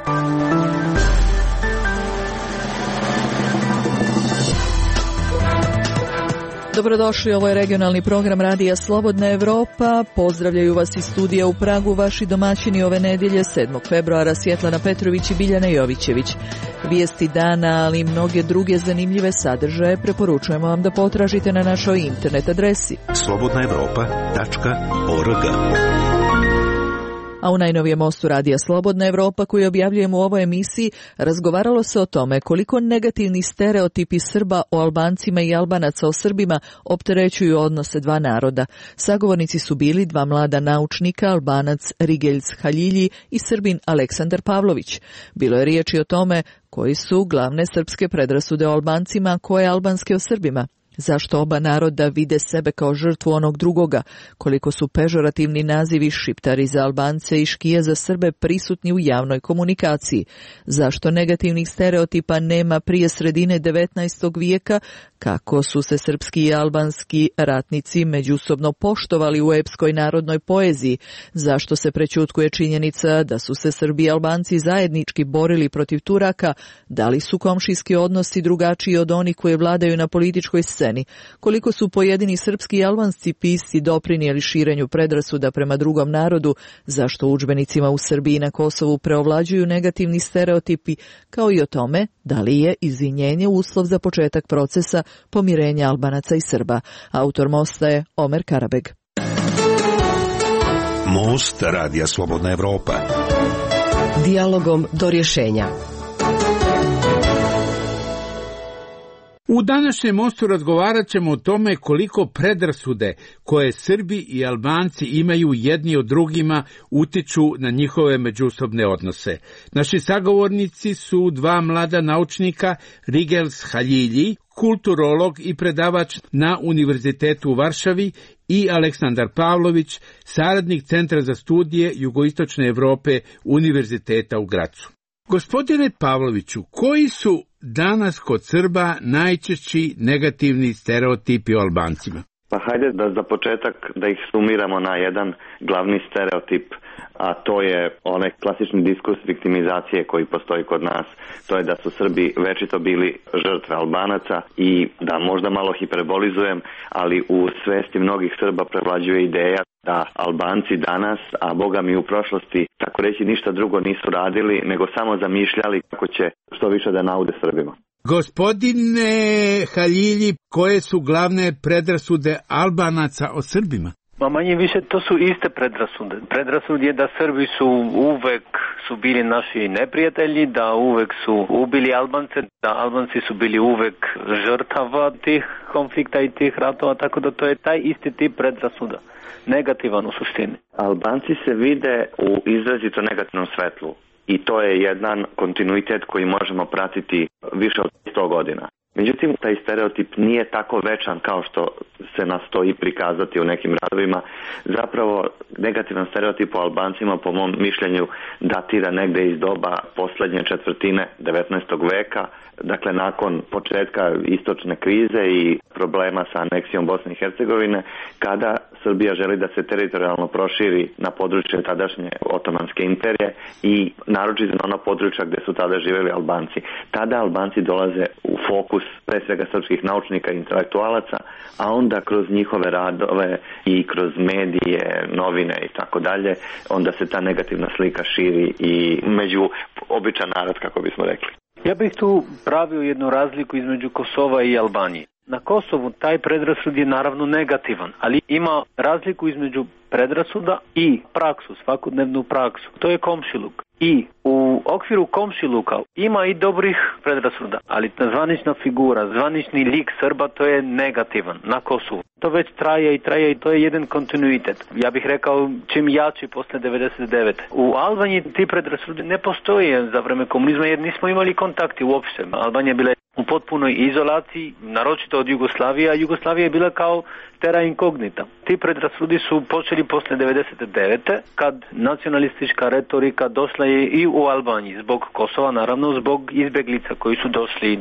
Dobrodošli, ovo je regionalni program Radija Slobodna Evropa. Pozdravljaju vas iz studija u Pragu vaši domaćini ove nedjelje 7. februara Svjetlana Petrović i Biljana Jovićević. Vijesti dana, ali i mnoge druge zanimljive sadržaje preporučujemo vam da potražite na našoj internet adresi slobodnaevropa.org. A u najnovijem mostu Radija Slobodna Evropa koji objavljujemo u ovoj emisiji razgovaralo se o tome koliko negativni stereotipi Srba o Albancima i Albanaca o Srbima opterećuju odnose dva naroda. Sagovornici su bili dva mlada naučnika, Albanac Rigeljs Haljilji i Srbin Aleksandar Pavlović. Bilo je riječi o tome koji su glavne srpske predrasude o Albancima, a koje albanske o Srbima. Zašto oba naroda vide sebe kao žrtvu onog drugoga? Koliko su pežorativni nazivi Šiptari za Albance i Škije za Srbe prisutni u javnoj komunikaciji? Zašto negativnih stereotipa nema prije sredine 19. vijeka? Kako su se srpski i albanski ratnici međusobno poštovali u epskoj narodnoj poeziji? Zašto se prećutkuje činjenica da su se Srbi i Albanci zajednički borili protiv Turaka? Da li su komšijski odnosi drugačiji od onih koji vladaju na političkoj sceni? Koliko su pojedini srpski i albanski pisci doprinijeli širenju predrasuda prema drugom narodu? Zašto u udžbenicima u Srbiji i na Kosovu preovlađuju negativni stereotipi? Kao i o tome da li je izvinjenje uslov za početak procesa pomirenja Albanaca i Srba. Autor mosta je Omer Karabeg. Most Radija Slobodna Evropa. Dijalogom do rješenja. U današnjem mostu razgovarat ćemo o tome koliko predrasude koje Srbi i Albanci imaju jedni od drugima utiču na njihove međusobne odnose. Naši sagovornici su dva mlada naučnika, Rigeljs Haljilji, kulturolog i predavač na Univerzitetu u Varšavi, i Aleksandar Pavlović, saradnik Centra za studije Jugoistočne Evrope Univerziteta u Gracu. Gospodine Pavloviću, koji su danas kod Srba najčešći negativni stereotipi o Albancima? Pa hajde da za početak da ih sumiramo na jedan glavni stereotip, a to je onaj klasični diskurs viktimizacije koji postoji kod nas. To je da su Srbi večito bili žrtve Albanaca i da možda malo hiperbolizujem, ali u svesti mnogih Srba prevlađuje ideja da Albanci danas, a boga mi u prošlosti, tako reći ništa drugo nisu radili, nego samo zamišljali kako će što više da naude Srbima. Gospodine Haljilji, koje su glavne predrasude Albanaca o Srbima? Ma manje više to su iste predrasude. Predrasud je da Srbi su uvek bili naši neprijatelji, da uvek su ubili Albance, da Albanci su bili uvek žrtava tih konflikta i tih ratova, tako da to je taj isti tip predrasuda. Negativan u suštini. Albanci se vide u izrazito negativnom svetlu i to je jedan kontinuitet koji možemo pratiti više od 100 godina. Međutim, taj stereotip nije tako večan kao što se nastoji prikazati u nekim radovima. Zapravo, negativan stereotip o Albancima, po mom mišljenju, datira negde iz doba poslednje četvrtine 19. veka, dakle nakon početka istočne krize i problema sa aneksijom Bosne i Hercegovine, kada Srbija želi da se teritorijalno proširi na područje tadašnje Otomanske imperije i naročito na ona područja gde su tada živjeli Albanci. Tada Albanci dolaze u fokus pre svega srpskih naučnika i intelektualaca, a onda kroz njihove radove i kroz medije, novine i tako dalje, onda se ta negativna slika širi i među običan narod, kako bismo rekli. Ja bih tu pravio jednu razliku između Kosova i Albanije. Na Kosovu taj predrasud je naravno negativan, ali ima razliku između predrasuda i praksu, svakodnevnu praksu. To je komšiluk. I u okviru komšiluka ima i dobrih predrasuda, ali ta zvanična figura, zvanični lik Srba, to je negativan na Kosovu. To već traje i to je jedan kontinuitet. Ja bih rekao čim jači posle 99. U Albaniji ti predrasudi ne postoje za vreme komunizma jer nismo imali kontakti uopšte. Albanija je bila u potpunoj izolaciji, naročito od Jugoslavije, a Jugoslavija je bila kao terra incognita. Ti predrasudi su počeli posle 99. kad nacionalistička retorika došla je i u Albaniji zbog Kosova, naravno zbog izbjeglica koji su došli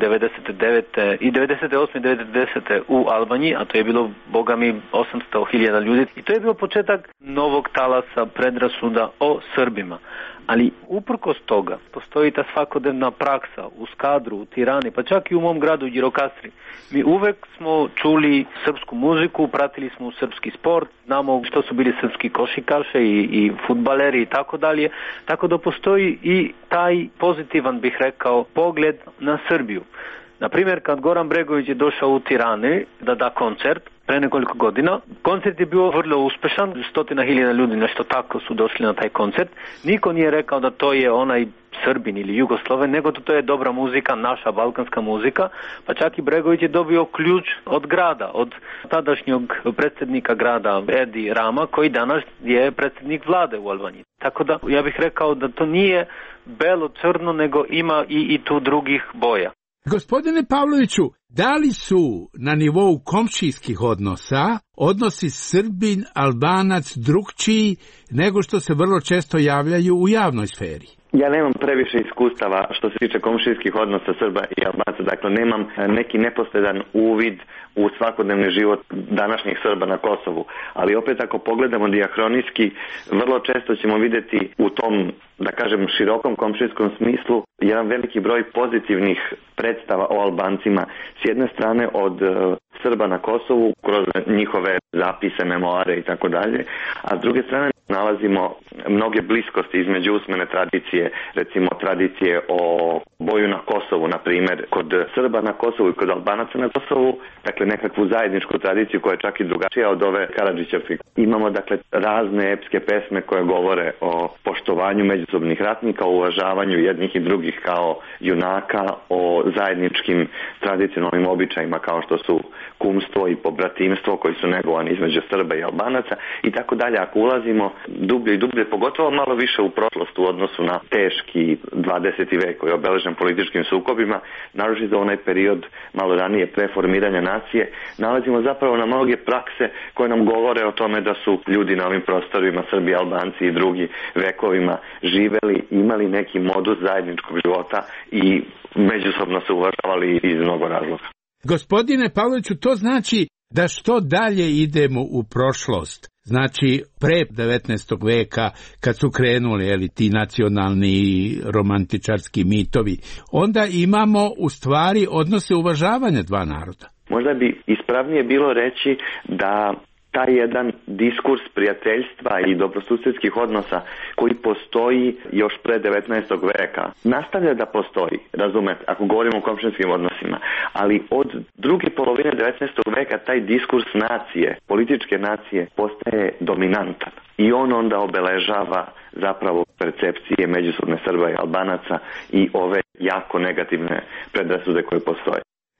99. i 98. i 90. u Albaniji, a to je bilo, boga mi, 800.000 ljudi. I to je bio početak novog talasa predrasuda o Srbima. Ali uprkos toga postoji ta svakodnevna praksa u Skadru, u Tirani, pa čak i u mom gradu Đirokastri. Mi uvek smo čuli srpsku muziku, pratili smo srpski sport, znamo što su bili srpski košarkaši i fudbaleri i tako dalje. Tako da postoji i taj pozitivan, bih rekao, pogled na Srbiju. Na primjer, kad Goran Bregović je došao u Tirani da da koncert pre nekoliko godina, koncert je bio vrlo uspešan, 100.000 ljudi, nešto tako su došli na taj koncert. Niko nije rekao da to je onaj Srbin ili Jugosloven, nego to je dobra muzika, naša balkanska muzika, pa čak i Bregović je dobio ključ od grada, od tadašnjeg predsjednika grada Edi Rama, koji danas je predsjednik vlade u Albaniji. Tako da ja bih rekao da to nije belo-crno, nego ima i tu drugih boja. Gospodine Pavloviću, da li su na nivou komšijskih odnosa odnosi Srbin-Albanac drugčiji nego što se vrlo često javljaju u javnoj sferi? Ja nemam previše iskustava što se tiče komšijskih odnosa Srba i Albanaca, dakle nemam neki neposredan uvid u svakodnevni život današnjih Srba na Kosovu, ali opet ako pogledamo dijahronijski, vrlo često ćemo vidjeti u tom, da kažem, širokom komšijskom smislu jedan veliki broj pozitivnih predstava o Albancima, s jedne strane od Srba na Kosovu kroz njihove zapise, memoare i tako dalje, a s druge strane nalazimo mnoge bliskosti između usmene tradicije, recimo tradicije o boju na Kosovu, na primjer, kod Srba na Kosovu i kod Albanaca na Kosovu, dakle nekakvu zajedničku tradiciju koja je čak i drugačija od ove Karadžićevke. Imamo dakle razne epske pesme koje govore o poštovanju međusobnih ratnika, o uvažavanju jednih i drugih kao junaka, o zajedničkim tradicionalnim običajima kao što su kumstvo i pobratimstvo koji su negovani između Srba i Albanaca i tako dalje. Ako ulazimo dublje i dublje, pogotovo malo više u prošlost u odnosu na teški 20. vek koji je obeležen političkim sukobima, naročito onaj period malo ranije preformiranja nacije, nalazimo zapravo na mnoge prakse koje nam govore o tome da su ljudi na ovim prostorima, Srbi, Albanci i drugi vekovima živeli, imali neki modus zajedničkog života i međusobno se uvažavali iz mnogo razloga. Gospodine Pavloviću, to znači da što dalje idemo u prošlost, znači pre 19. veka kad su krenuli ti nacionalni romantičarski mitovi, onda imamo u stvari odnose uvažavanja dva naroda. Možda bi ispravnije bilo reći da taj jedan diskurs prijateljstva i dobrosusjedskih odnosa koji postoji još pre 19. veka, nastavlja da postoji, razumete, ako govorimo o komšinskim odnosima, ali od druge polovine 19. veka taj diskurs nacije, političke nacije, postaje dominantan. I on onda obeležava zapravo percepcije međusobne Srba i Albanaca i ove jako negativne predrasude koje postoje.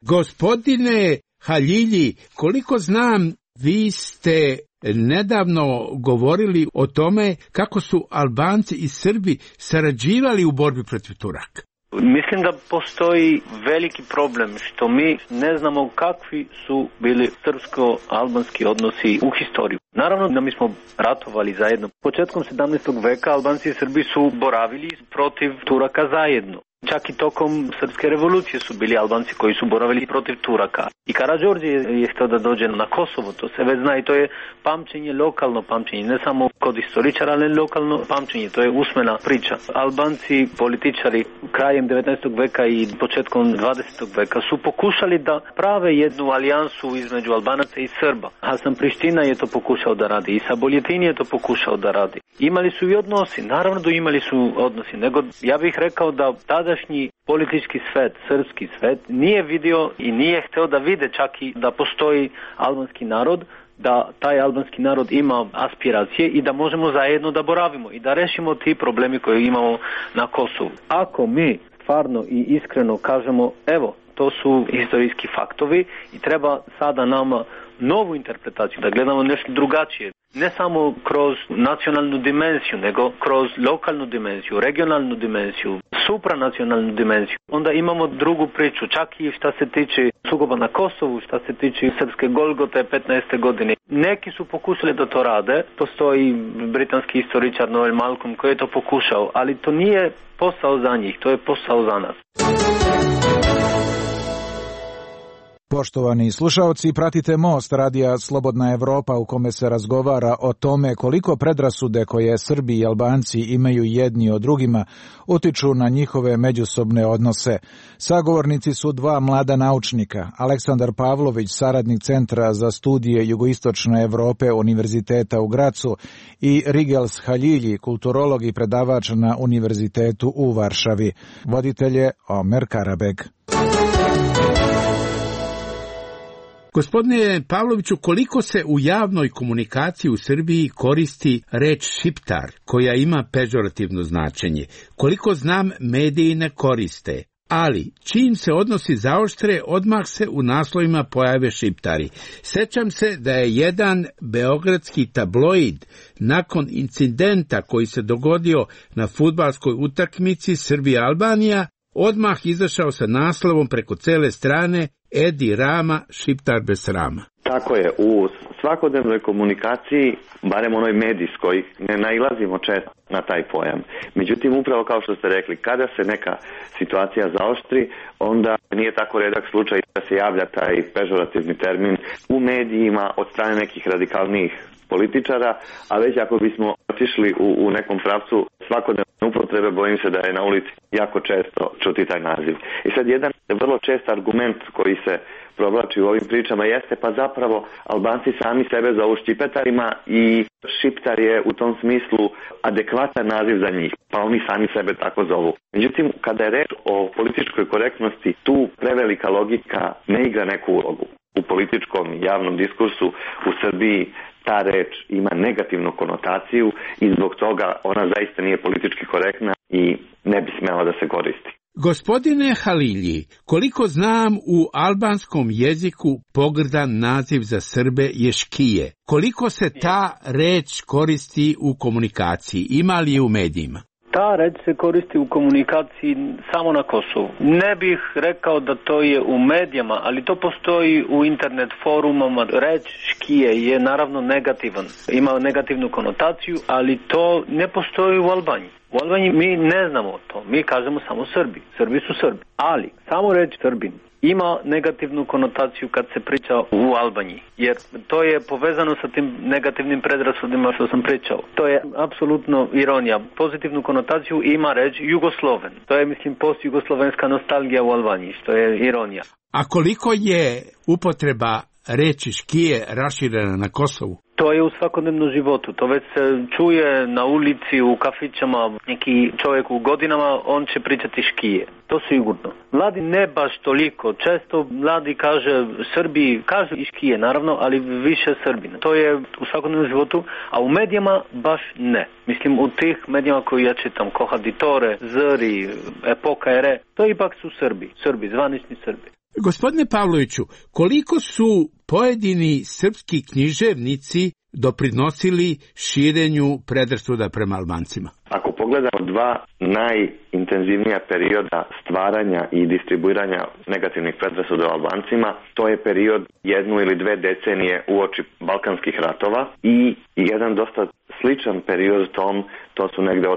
Gospodine Haljilji, koliko znam, vi ste nedavno govorili o tome kako su Albanci i Srbi sarađivali u borbi protiv Turaka. Mislim da postoji veliki problem što mi ne znamo kakvi su bili srpsko-albanski odnosi u historiju. Naravno da mi smo ratovali zajedno. Početkom 17. veka Albanci i Srbi su boravili protiv Turaka zajedno. Čak i tokom Srpske revolucije su bili Albanci koji su boravili protiv Turaka. I Karađorđe je htio da dođe na Kosovo, to se već zna i to je pamćenje, lokalno pamćenje, ne samo kod istoričara, ali lokalno pamćenje, to je usmena priča. Albanci, političari krajem 19. veka i početkom 20. veka su pokušali da prave jednu alijansu između Albanaca i Srba. Hasan Priština je to pokušao da radi i Saboljetin je to pokušao da radi. Imali su i odnosi, naravno da imali su odnosi, nego ja bih rekao da tadašnji politički svet, srpski svet, nije vidio i nije hteo da vide čak i da postoji albanski narod, da taj albanski narod ima aspiracije i da možemo zajedno da boravimo i da rešimo ti problemi koje imamo na Kosovu. Ako mi stvarno i iskreno kažemo, evo, to su istorijski faktovi i treba sada nama novu interpretaciju, da gledamo nešto drugačije. Ne samo kroz nacionalnu dimenziju, nego kroz lokalnu dimenziju, regionalnu dimenziju, supranacionalnu dimenziju. Onda imamo drugu priču, čak i šta se tiče sukoba na Kosovu, šta se tiče srpske Golgote 15. godine. Neki su pokušali da to rade, postoji britanski historičar Noel Malcolm koji je to pokušao, ali to nije posao za njih, to je posao za nas. Poštovani slušaoci, pratite Most radija Slobodna Evropa u kome se razgovara o tome koliko predrasude koje Srbi i Albanci imaju jedni o drugima utiču na njihove međusobne odnose. Sagovornici su dva mlada naučnika, Aleksandar Pavlović, saradnik Centra za studije jugoistočne Evrope Univerziteta u Gracu, i Rigels Haljilji, kulturolog i predavač na Univerzitetu u Varšavi. Voditelj je Omer Karabeg. Gospodine Pavloviću, koliko se u javnoj komunikaciji u Srbiji koristi reč šiptar, koja ima pežorativno značenje? Koliko znam, mediji ne koriste, ali čim se odnosi zaoštre, odmah se u naslovima pojave šiptari. Sećam se da je jedan beogradski tabloid nakon incidenta koji se dogodio na fudbalskoj utakmici Srbija-Albanija odmah izašao sa naslovom preko cele strane: Edi Rama, šiptar bez srama. Tako je, u svakodnevnoj komunikaciji, barem onoj medijskoj, ne nailazimo često na taj pojam. Međutim, upravo kao što ste rekli, kada se neka situacija zaoštri, onda nije tako redak slučaj da se javlja taj pežorativni termin u medijima od strane nekih radikalnijih političara, a već ako bismo otišli u nekom pravcu svakodnevne upotrebe, bojim se da je na ulici jako često čuti taj naziv. I sad jedan vrlo čest argument koji se provlači u ovim pričama jeste pa zapravo Albanci sami sebe zovu ščipetarima i šiptar je u tom smislu adekvatan naziv za njih, pa oni sami sebe tako zovu. Međutim, kada je reč o političkoj korektnosti, tu prevelika logika ne igra neku ulogu. U političkom i javnom diskursu u Srbiji ta reč ima negativnu konotaciju i zbog toga ona zaista nije politički korektna i ne bi smela da se koristi. Gospodine Halilji, koliko znam, u albanskom jeziku pogrdan naziv za Srbe je škije. Koliko se ta reč koristi u komunikaciji? Ima li je u medijima? Ta reč se koristi u komunikaciji samo na Kosovu. Ne bih rekao da to je u medijama, ali to postoji u internet forumama. Reč škije je naravno negativan. Ima negativnu konotaciju, ali to ne postoji u Albaniji. U Albaniji mi ne znamo to. Mi kažemo samo Srbi. Srbi su Srbi. Ali samo reč Srbin ima negativnu konotaciju kad se priča u Albaniji, jer to je povezano sa tim negativnim predrasudima što sam pričao. To je apsolutno ironija. Pozitivnu konotaciju ima reč Jugosloven. To je, mislim, postjugoslovenska nostalgija u Albaniji, što je ironija. A koliko je upotreba reči škije raširena na Kosovu? To je u svakodnevnom životu. To već se čuje na ulici, u kafićama. Neki čovjek u godinama, on će pričati škije. To sigurno. Mladi ne baš toliko. Često mladi kaže Srbi, kažu i škije naravno, ali više Srbina. To je u svakodnevnom životu, a u medijama baš ne. Mislim, u tih medijama koji ja čitam, Kohaditore, Zri, Epoka Ere, to ipak su Srbi, zvanični Srbi. Gospodine Pavloviću, koliko su pojedini srpski književnici doprinosili širenju predrasuda prema Albancima? Ako pogledamo dva najintenzivnija perioda stvaranja i distribuiranja negativnih predrasuda o Albancima, to je period 1 ili 2 decenije uoči Balkanskih ratova i jedan dosta sličan period tom, to su negde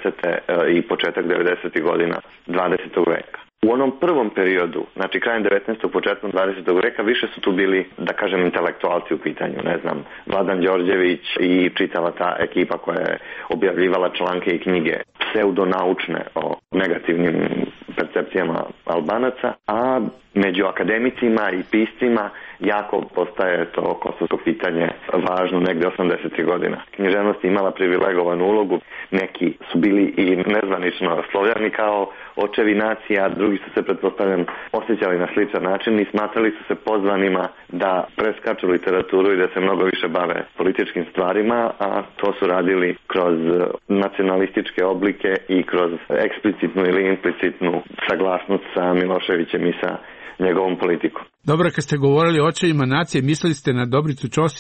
80. i početak 90. godina 20. veka. U onom prvom periodu, znači krajem 19. početkom 20. veka, više su tu bili, da kažem, intelektualci u pitanju, ne znam, Vladan Đorđević i čitava ta ekipa koja je objavljivala članke i knjige pseudonaučne o negativnim percepcijama Albanaca, a među akademicima i piscima jako postaje to kosovsko pitanje važno negde 80. godina. Književnost je imala privilegovanu ulogu, neki su bili i nezvanično Slovljani kao očevi nacija, drugi su se, pretpostavljam, osjećali na sličan način i smatrali su se pozvanima da preskaču literaturu i da se mnogo više bave političkim stvarima, a to su radili kroz nacionalističke oblike i kroz eksplicitnu ili implicitnu saglasnost sa Miloševićem i sa njegovom politikom. Dobro, kad ste govorili o očevima nacije, mislili ste na Dobricu Ćosić?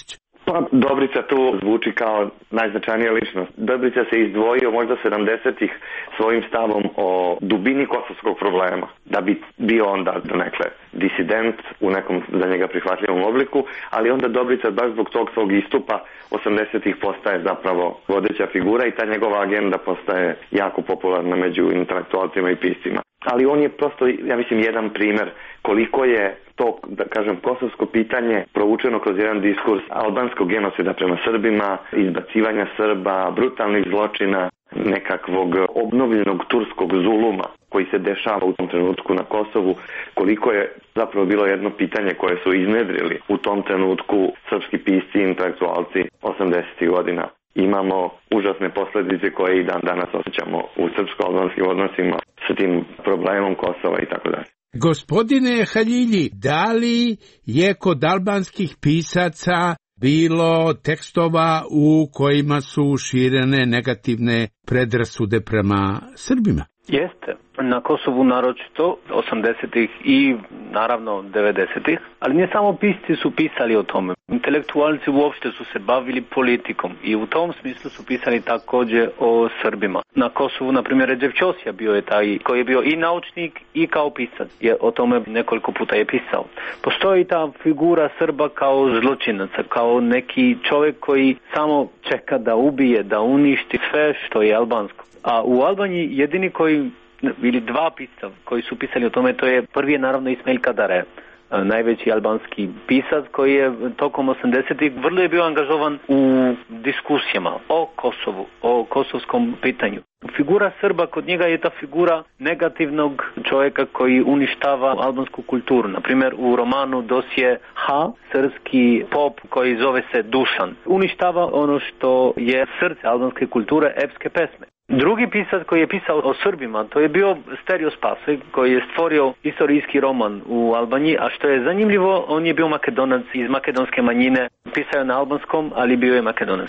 Pa Dobrica tu zvuči kao najznačajnija ličnost. Dobrica se izdvojio možda 70-ih svojim stavom o dubini kosovskog problema, da bi bio onda donekle disident u nekom za njega prihvatljivom obliku, ali onda Dobrica baš zbog tog svog istupa 80-ih postaje zapravo vodeća figura i ta njegova agenda postaje jako popularna među intelektualcima i piscima. Ali on je prosto, ja mislim, jedan primjer koliko je to, da kažem, kosovsko pitanje provučeno kroz jedan diskurs albanskog genocida prema Srbima, izbacivanja Srba, brutalnih zločina, nekakvog obnovljenog turskog zuluma koji se dešava u tom trenutku na Kosovu, koliko je zapravo bilo jedno pitanje koje su iznedrili u tom trenutku srpski pisci i intelektualci 80. godina. Imamo užasne posljedice koje i dan danas osjećamo u srpsko-albanskim odnosima s tim problemom Kosova i tako dalje. Gospodine Halilji, da li je kod albanskih pisaca bilo tekstova u kojima su širene negativne predrasude prema Srbima? Jeste. Na Kosovu naročito 80-ih i naravno 90-ih, ali ne samo pisci su pisali o tome. Intelektualci uopšte su se bavili politikom i u tom smislu su pisali također o Srbima. Na Kosovu, na primjer, Redžep Ćosija bio je taj koji je bio i naučnik i kao pisac. Je o tome nekoliko puta je pisao. Postoji ta figura Srba kao zločinaca, kao neki čovjek koji samo čeka da ubije, da uništi sve što je albansko. A u Albaniji jedini koji, ili dva pisca koji su pisali o tome, to je prvi je naravno Ismail Kadare, najveći albanski pisac koji je tokom 80-ih vrlo je bio angažovan u diskusijama o Kosovu, o kosovskom pitanju. Figura Srba kod njega je ta figura negativnog čovjeka koji uništava albansku kulturu. Naprimjer, u romanu Dosje H, srpski pop koji zove se Dušan, uništava ono što je srce albanske kulture, epske pesme. Drugi pisac koji je pisao o Srbima, to je bio Sterio Spasoj, koji je stvorio istorijski roman u Albaniji, a što je zanimljivo, on je bio Makedonac iz makedonske manjine, pisao je na albanskom, ali bio je Makedonac.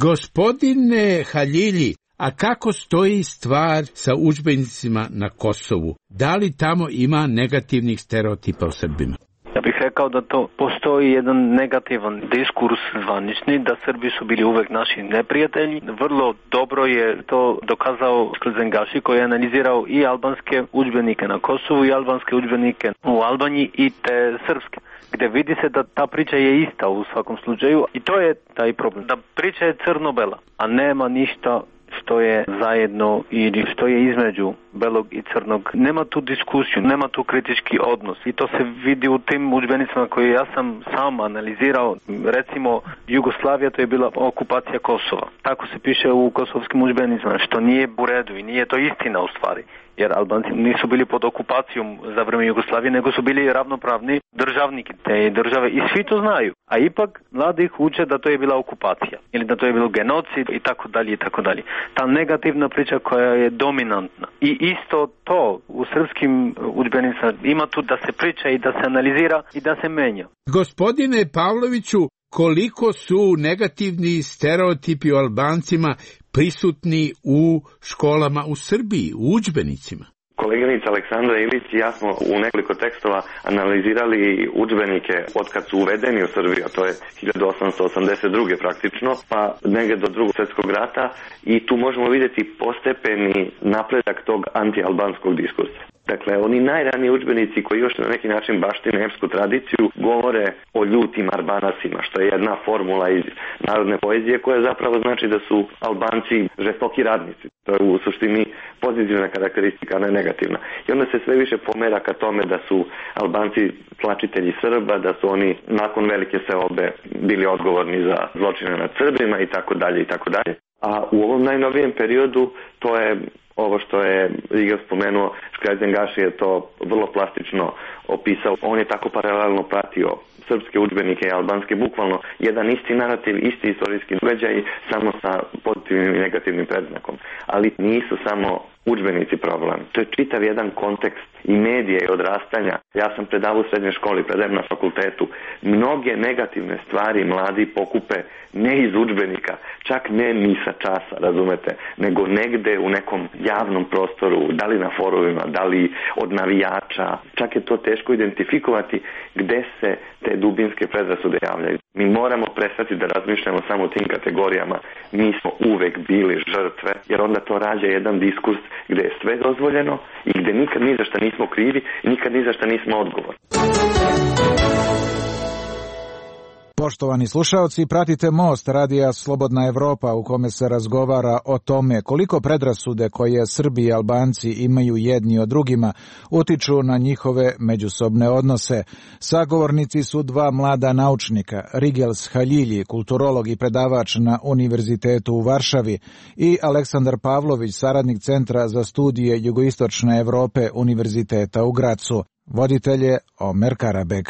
Gospodine Halilji, a kako stoji stvar sa udžbenicima na Kosovu? Da li tamo ima negativnih stereotipa o Srbima? Ja bih rekao da to postoji jedan negativan diskurs zvanični, da Srbi su bili uvek naši neprijatelji. Vrlo dobro je to dokazao Sklzengaši koji je analizirao i albanske udžbenike na Kosovu i albanske udžbenike u Albaniji i te srpske, gde vidi se da ta priča je ista u svakom slučaju i to je taj problem. Da priča je crno-bela, a nema ništa što je zajedno ili što je između belog i crnog. Nema tu diskusiju, nema tu kritički odnos i to se vidi u tim udžbenicima koje ja sam analizirao. Recimo, Jugoslavija, to je bila okupacija Kosova. Tako se piše u kosovskim udžbenicima, što nije u redu i nije to istina u stvari. Jer Albanci nisu bili pod okupacijom za vrijeme Jugoslavije, nego su bili ravnopravni državniki te države i svi to znaju. A ipak mladih uče da to je bila okupacija ili da to je bilo genocid i tako dalje i tako dalje. Ta negativna priča koja je dominantna. I isto to u srpskim udžbenicima ima tu da se priča i da se analizira i da se menja. Gospodine Pavloviću, koliko su negativni stereotipi o Albancima prisutni u školama u Srbiji, u udžbenicima? Koleginica Aleksandra Ilić i ja smo u nekoliko tekstova analizirali udžbenike od kad su uvedeni u Srbiju, a to je 1882. praktično, pa negdje do Drugog svjetskog rata i tu možemo vidjeti postepeni napredak tog antialbanskog diskursa. Dakle, oni najraniji udžbenici koji još na neki način baštine epsku tradiciju govore o ljutim Arbanasima, što je jedna formula iz narodne poezije koja zapravo znači da su Albanci žestoki radnici. To je u suštini pozitivna karakteristika, a ne negativna. I onda se sve više pomera ka tome da su Albanci tlačitelji Srba, da su oni nakon velike seobe bili odgovorni za zločine nad Srbima i tako dalje i tako dalje. A u ovom najnovijem periodu to je ovo što je Riga spomenuo, Sklzengaši je to vrlo plastično opisao. On je tako paralelno pratio srpske udžbenike i albanske, bukvalno jedan isti narativ, isti istorijski događaj, samo sa pozitivnim i negativnim predznakom. Ali nisu samo udžbenici problem. To je čitav jedan kontekst i medije i odrastanja. Ja sam predavao u srednjoj školi, predajem na fakultetu. Mnoge negativne stvari mladi pokupe ne iz udžbenika, čak ne ni sa časa, razumete, nego negde u nekom javnom prostoru, da li na forumima, da li od navijača. Čak je to teško identifikovati gde se te dubinske predrasude javljaju. Mi moramo prestati da razmišljamo samo u tim kategorijama. Mi smo uvek bili žrtve, jer onda to rađa jedan diskurs gde je sve dozvoljeno i gde nikad ni za šta nismo krivi i nikad ni za šta nismo odgovorni. Poštovani slušaoci, pratite Most radija Slobodna Evropa u kome se razgovara o tome koliko predrasude koje Srbi i Albanci imaju jedni o drugima utiču na njihove međusobne odnose. Sagovornici su dva mlada naučnika, Rigels Haljilji, kulturolog i predavač na Univerzitetu u Varšavi, i Aleksandar Pavlović, saradnik Centra za studije Jugoistočne Evrope Univerziteta u Gracu. Voditelj je Omer Karabek.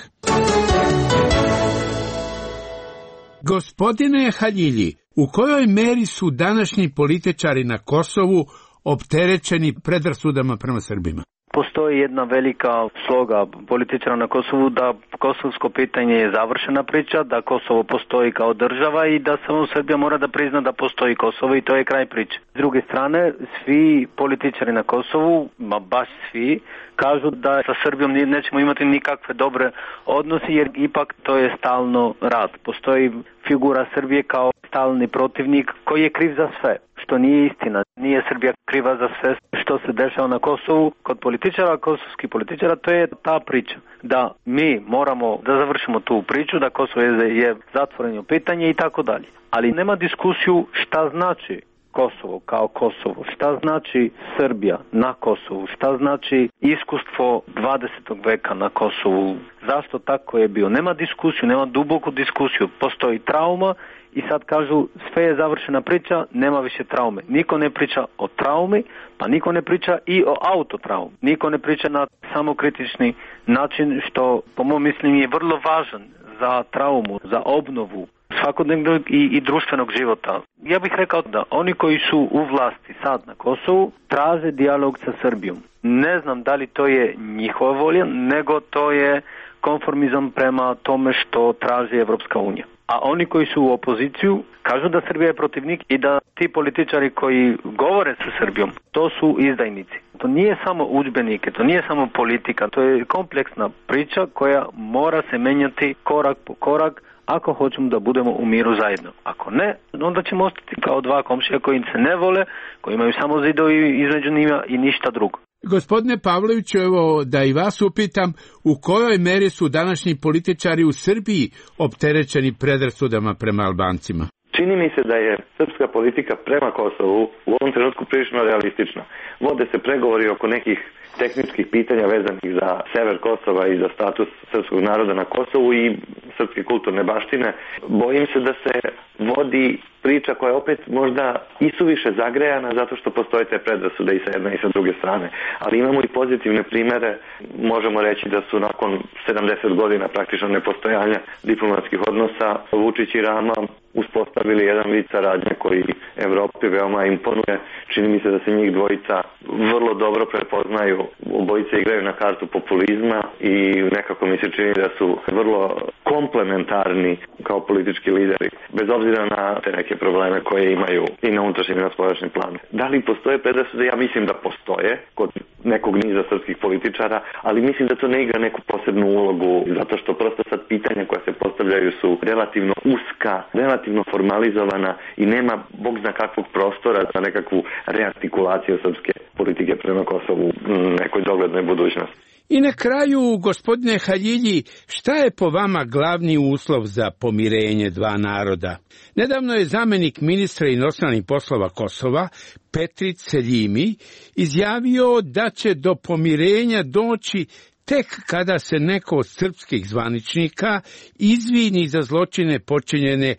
Gospodine Haljilji, u kojoj meri su današnji političari na Kosovu opterećeni predrasudama prema Srbima? Postoji jedna velika sloga političara na Kosovu da kosovsko pitanje je završena priča, da Kosovo postoji kao država i da samo Srbija mora da prizna da postoji Kosovo i to je kraj priče. S druge strane, svi političari na Kosovu, baš svi, kažu da sa Srbijom nećemo imati nikakve dobre odnose jer ipak to je stalno rat. Postoji figura Srbije kao stalni protivnik koji je kriv za sve, što nije istina. Nije Srbija kriva za sve što se dešava na Kosovu. Kod političara, kosovskih političara, to je ta priča da mi moramo da završimo tu priču, da Kosovo je zatvoreno pitanje i tako dalje. Ali nema diskusiju šta znači Kosovo kao Kosovo, šta znači Srbija na Kosovu, šta znači iskustvo 20. veka na Kosovu, zašto tako je bio. Nema diskusiju, nema duboku diskusiju, postoji trauma i sad kažu sve je završena priča, nema više traume. Niko ne priča o traumi, pa niko ne priča i o autotraumi. Niko ne priča na samokritični način što po mom mislim je vrlo važan za traumu, za obnovu svakodnevnog i društvenog života. Ja bih rekao da oni koji su u vlasti sad na Kosovu traže dijalog sa Srbijom. Ne znam da li to je njihova volja, nego to je konformizam prema tome što traži Evropska unija. A oni koji su u opoziciju kažu da Srbija je protivnik i da ti političari koji govore sa Srbijom, to su izdajnici. To nije samo udžbenike, to nije samo politika, to je kompleksna priča koja mora se menjati korak po korak ako hoćemo da budemo u miru zajedno. Ako ne, onda ćemo ostati kao dva komšija koji se ne vole, koji imaju samo zidovi između njima i ništa drugo. Gospodine Pavloviću, evo da i vas upitam, u kojoj meri su današnji političari u Srbiji opterećeni predrasudama prema Albancima? Čini mi se da je srpska politika prema Kosovu u ovom trenutku prilično realistična. Vode se pregovori oko nekih tehničkih pitanja vezanih za sever Kosova i za status srpskog naroda na Kosovu i srpske kulturne baštine. Bojim se da se vodi priča koja je opet možda isuviše zagrejana zato što postoje te predrasude i sa jedne i sa druge strane. Ali imamo i pozitivne primere. Možemo reći da su nakon 70 godina praktično nepostojanja diplomatskih odnosa Vučić i Rama uspostavili jedan vid saradnje koji Evropi veoma imponuje. Čini mi se da se njih dvojica vrlo dobro prepoznaju. Obojice igraju na kartu populizma i nekako mi se čini da su vrlo komplementarni kao politički lideri, bez obzira na te neke probleme koje imaju i na unutrašnjem i na spoljašnjem planu. Da li postoje predrasude? Ja mislim da postoje kod nekog niza srpskih političara, ali mislim da to ne igra neku posebnu ulogu, zato što prosto sad pitanja koja se postavljaju su relativno uska, relativno formalizovana i nema bog zna kakvog prostora za nekakvu reartikulaciju srpske politike prema Kosovu u nekoj doglednoj budućnosti. I na kraju, gospodine Haljilji, šta je po vama glavni uslov za pomirenje dva naroda? Nedavno je zamjenik ministra inostranih poslova Kosova, Petrit Seljimi, izjavio da će do pomirenja doći tek kada se neko od srpskih zvaničnika izvini za zločine počinjene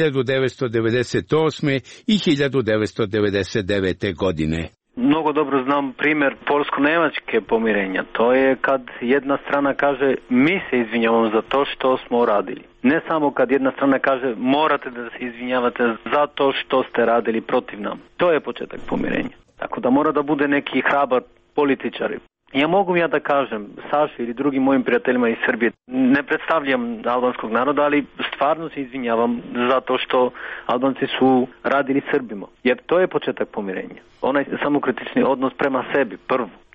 1998. i 1999. godine. Mnogo dobro znam primjer polsko-nemačke pomirenja. To je kad jedna strana kaže mi se izvinjavamo za to što smo radili. Ne samo kad jedna strana kaže morate da se izvinjavate za to što ste radili protiv nam. To je početak pomirenja. Tako da mora da bude neki hrabar političari. Mogu da kažem Saši ili drugim mojim prijateljima iz Srbije, ne predstavljam albanskog naroda, ali stvarno se izvinjavam zato što Albanci su radili Srbima. Jer to je početak pomirenja. Onaj samokritični odnos prema sebi, prvo.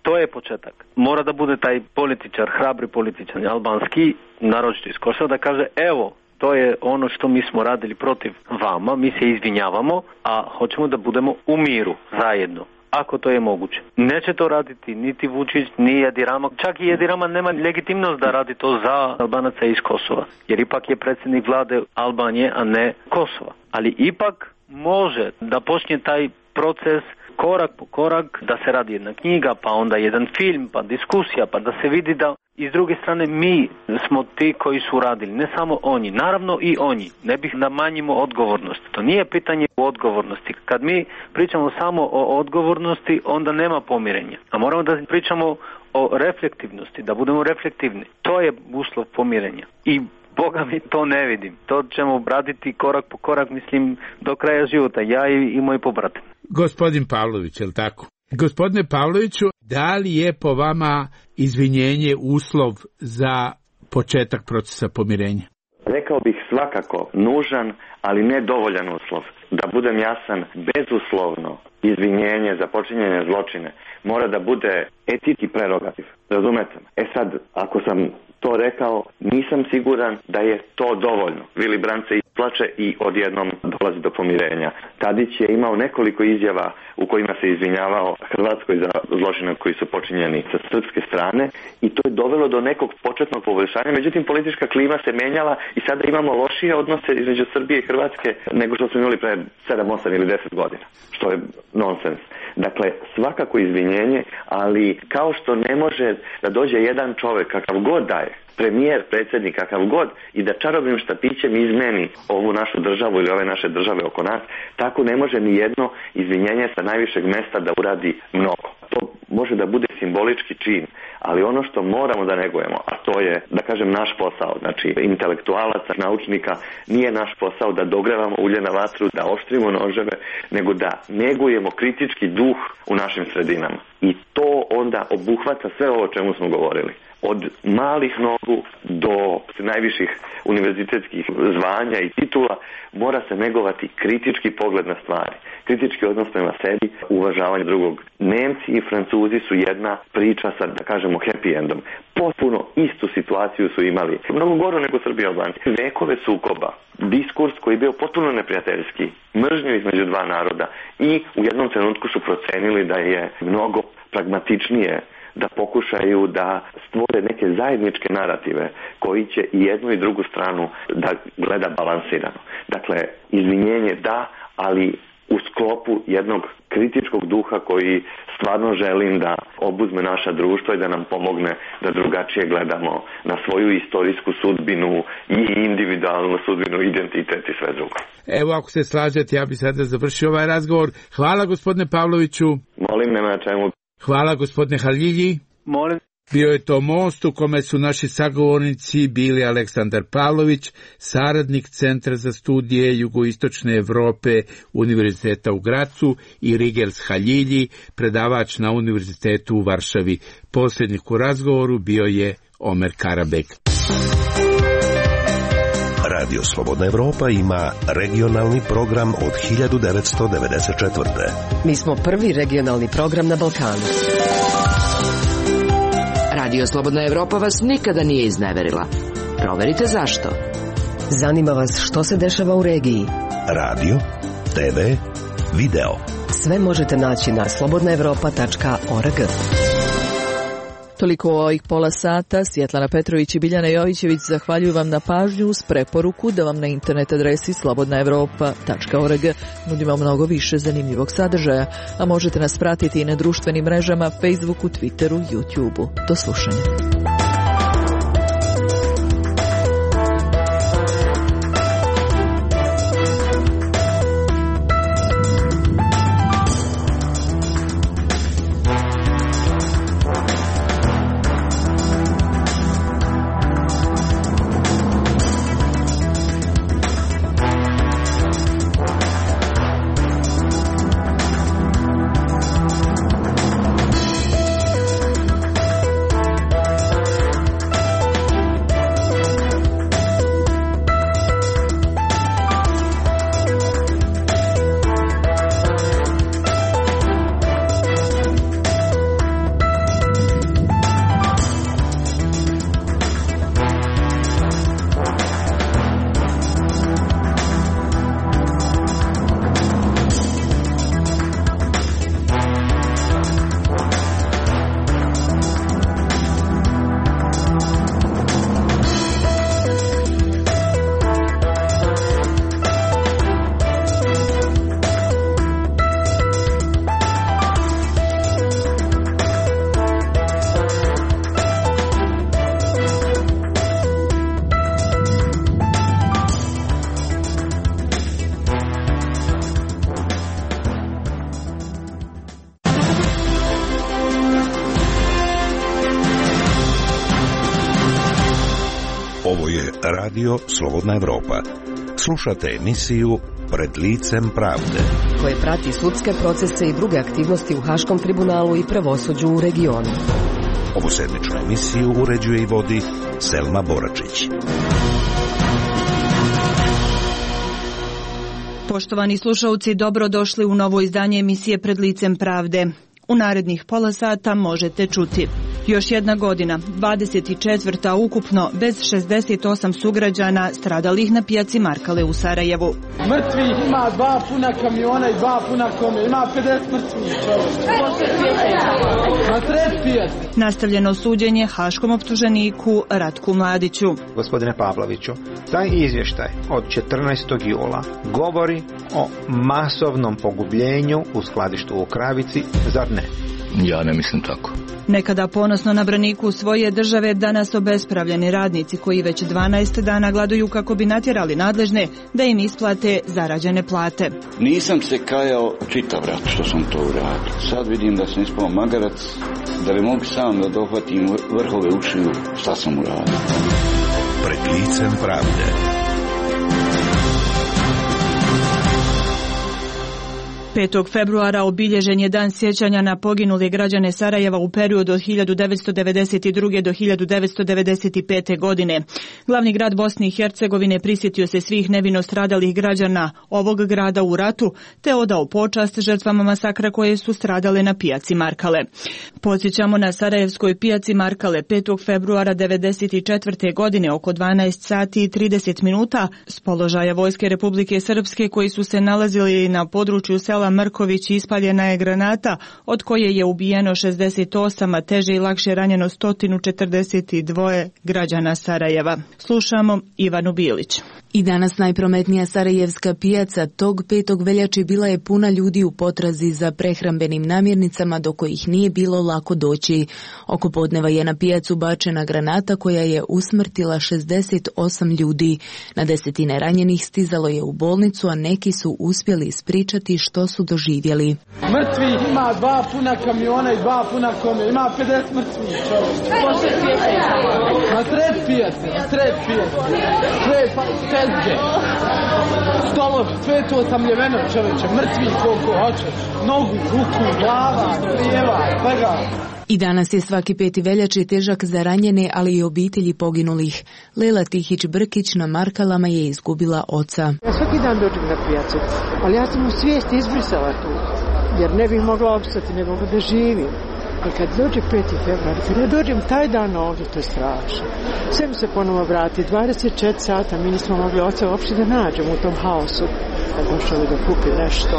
To je početak. Mora da bude taj političar, hrabri političar, albanski, naročito iz Kosova, da kaže evo, to je ono što mi smo radili protiv vama, mi se izvinjavamo, a hoćemo da budemo u miru zajedno. Ako to je moguće. Neće to raditi niti Vučić, ni Edi Rama. Čak i Edi Rama nema legitimnost da radi to za Albanaca iz Kosova. Jer ipak je predsjednik vlade Albanije, a ne Kosova. Ali ipak može da počne taj proces korak po korak, da se radi jedna knjiga, pa onda jedan film, pa diskusija, pa da se vidi da i s druge strane mi smo ti koji su radili, ne samo oni, naravno i oni. Ne bih da manjimo odgovornost. To nije pitanje odgovornosti. Kad mi pričamo samo o odgovornosti, onda nema pomirenja. A moramo da pričamo o reflektivnosti, da budemo reflektivni. To je uslov pomirenja. I Boga mi to ne vidim. To ćemo raditi korak po korak, mislim, do kraja života. Ja i moj pobrat. Gospodin Pavlović, je li tako? Gospodine Pavloviću, da li je po vama izvinjenje uslov za početak procesa pomirenja? Rekao bih svakako nužan, ali ne dovoljan uslov. Da budem jasan, bezuslovno izvinjenje za počinjenje zločine mora da bude etički prerogativ. Razumete me? Sad, ako sam to rekao, nisam siguran da je to dovoljno. Willy Brandt se isplače i odjednom dolazi do pomirenja. Tadić je imao nekoliko izjava u kojima se izvinjavao Hrvatskoj za zločine koji su počinjeni sa srpske strane i to je dovelo do nekog početnog poboljšanja. Međutim, politička klima se menjala i sada imamo lošije odnose između Srbije i Hrvatske nego što smo imali pre 7, 8 ili 10 godina, što je nonsens. Dakle, svakako izvinjenje, ali kao što ne može da dođe jedan čovjek, kakav god da je, premijer, predsjednik, kakav god, i da čarobnim štapićem izmeni ovu našu državu ili ove naše države oko nas, tako ne može ni jedno izvinjenje sa najvišeg mesta da uradi mnogo. To može da bude simbolički čin, ali ono što moramo da negujemo, a to je, da kažem, naš posao, znači intelektualaca, naučnika, nije naš posao da dogrevamo ulje na vatru, da oštrimo noževe, nego da negujemo kritički duh u našim sredinama. I to onda obuhvata sve ovo o čemu smo govorili. Od malih nogu do najviših univerzitetskih zvanja i titula mora se negovati kritički pogled na stvari, kritički odnos prema sebi, uvažavanje drugog. Nemci i Francuzi su jedna priča sa, da kažemo, happy endom. Potpuno istu situaciju su imali, mnogo goru nego Srbi i Albanci. Vekove sukoba, diskurs koji je bio potpuno neprijateljski, mržnju između dva naroda i u jednom trenutku su procenili da je mnogo pragmatičnije da pokušaju da stvore neke zajedničke narative koji će i jednu i drugu stranu da gleda balansirano. Dakle, izvinjenje da, ali u sklopu jednog kritičkog duha koji stvarno želim da obuzme naša društva i da nam pomogne da drugačije gledamo na svoju istorijsku sudbinu i individualnu sudbinu, identitet i sve drugo. Evo, ako se slažete, ja bih sada završio ovaj razgovor. Hvala, gospodine Pavloviću. Molim, nema na čemu. Hvala, gospodine Halilji. Molim. Bio je to most u kome su naši sagovornici bili Aleksandar Pavlović, saradnik Centra za studije jugoistočne Evrope Univerziteta u Gracu, i Rigels Halilji, predavač na Univerzitetu u Varšavi. Posljednik u razgovoru bio je Omer Karabek. Radio Slobodna Evropa ima regionalni program od 1994. Mi smo prvi regionalni program na Balkanu. Radio Slobodna Evropa vas nikada nije izneverila. Proverite zašto. Zanima vas što se dešava u regiji. Radio, TV, video. Sve možete naći na slobodnaevropa.org. Toliko o ovih pola sata. Svjetlana Petrović i Biljana Jovićević zahvaljuju vam na pažnju uz preporuku da vam na internet adresi slobodnaevropa.org nudimo mnogo više zanimljivog sadržaja, a možete nas pratiti i na društvenim mrežama Facebooku, Twitteru, YouTubeu. Do slušanja. Radio Slobodna Evropa. Slušate emisiju Pred licem pravde, koje prati sudske procese i druge aktivnosti u Haškom tribunalu i pravosuđu u regionu. Ovu sedmičnu emisiju uređuje i vodi Selma Boračić. Poštovani slušalci, dobrodošli u novo izdanje emisije Pred licem pravde. U narednih pola sata možete čuti: još jedna godina, 24. ukupno, bez 68 sugrađana stradalih na pijaci Markale u Sarajevu. Mrtvih ima 2 puna kamiona i 2 puna kome, ima 50 mrtvih čovjek. Na sred pijaci. Nastavljeno suđenje haškom optuženiku Ratku Mladiću. Gospodine Pavloviću, taj izvještaj od 14. jula govori o masovnom pogubljenju u skladištu u Kravici, zar ne? Ja ne mislim tako. Nekada ponosno na braniku svoje države, danas obespravljeni radnici koji već 12 dana gladuju kako bi natjerali nadležne da im isplate zarađene plate. Nisam se kajao čitav rat što sam to uradio. Sad vidim da sam ispao magarac, da li mogu sam da dohvatim vrhove ušiju šta sam uradio. Pred licem pravde. 5. februara obilježen je dan sjećanja na poginule građane Sarajeva u periodu od 1992. do 1995. godine. Glavni grad Bosne i Hercegovine prisjetio se svih nevino stradalih građana ovog grada u ratu, te odao počast žrtvama masakra koje su stradale na pijaci Markale. Podsjećamo, na sarajevskoj pijaci Markale 5. februara 1994. godine oko 12 sati i 30 minuta s položaja Vojske Republike Srpske koji su se nalazili na području sela Mrković ispaljena je granata od koje je ubijeno 68, a teže i lakše ranjeno 142 građana Sarajeva. Slušamo Ivanu Bilić. I danas najprometnija sarajevska pijaca tog 5. veljače bila je puna ljudi u potrazi za prehrambenim namirnicama do kojih nije bilo lako doći. Oko podneva je na pijacu bačena granata koja je usmrtila 68 ljudi. Na desetine ranjenih stizalo je u bolnicu, a neki su uspjeli ispričati što su doživjeli. Mrtvih ima 2 puna kamiona i 2 puna kome, ima 50 mrtvih čovjek. Na sred pijace, sve tezge, stolovi, sve je to osamljeveno čovječe, mrtvi koliko hoćeš, nogu, ruku, glava, crijeva, svega. I danas je svaki 5. veljače težak za ranjene, ali i obitelji poginulih. Lela Tihić-Brkić na Markalama je izgubila oca. Ja svaki dan dođem na pijacu, ali ja sam u svijesti izbrisala tu, jer ne bih mogla opstati, ne mogu da živim. I kad dođe 5. februar, kad ja dođem taj dan ovdje, to je strašno. Sve mi se ponovo vrati, 24 sata mi nismo mogli oca uopšte da nađemo u tom haosu. Kad došao da kupi nešto,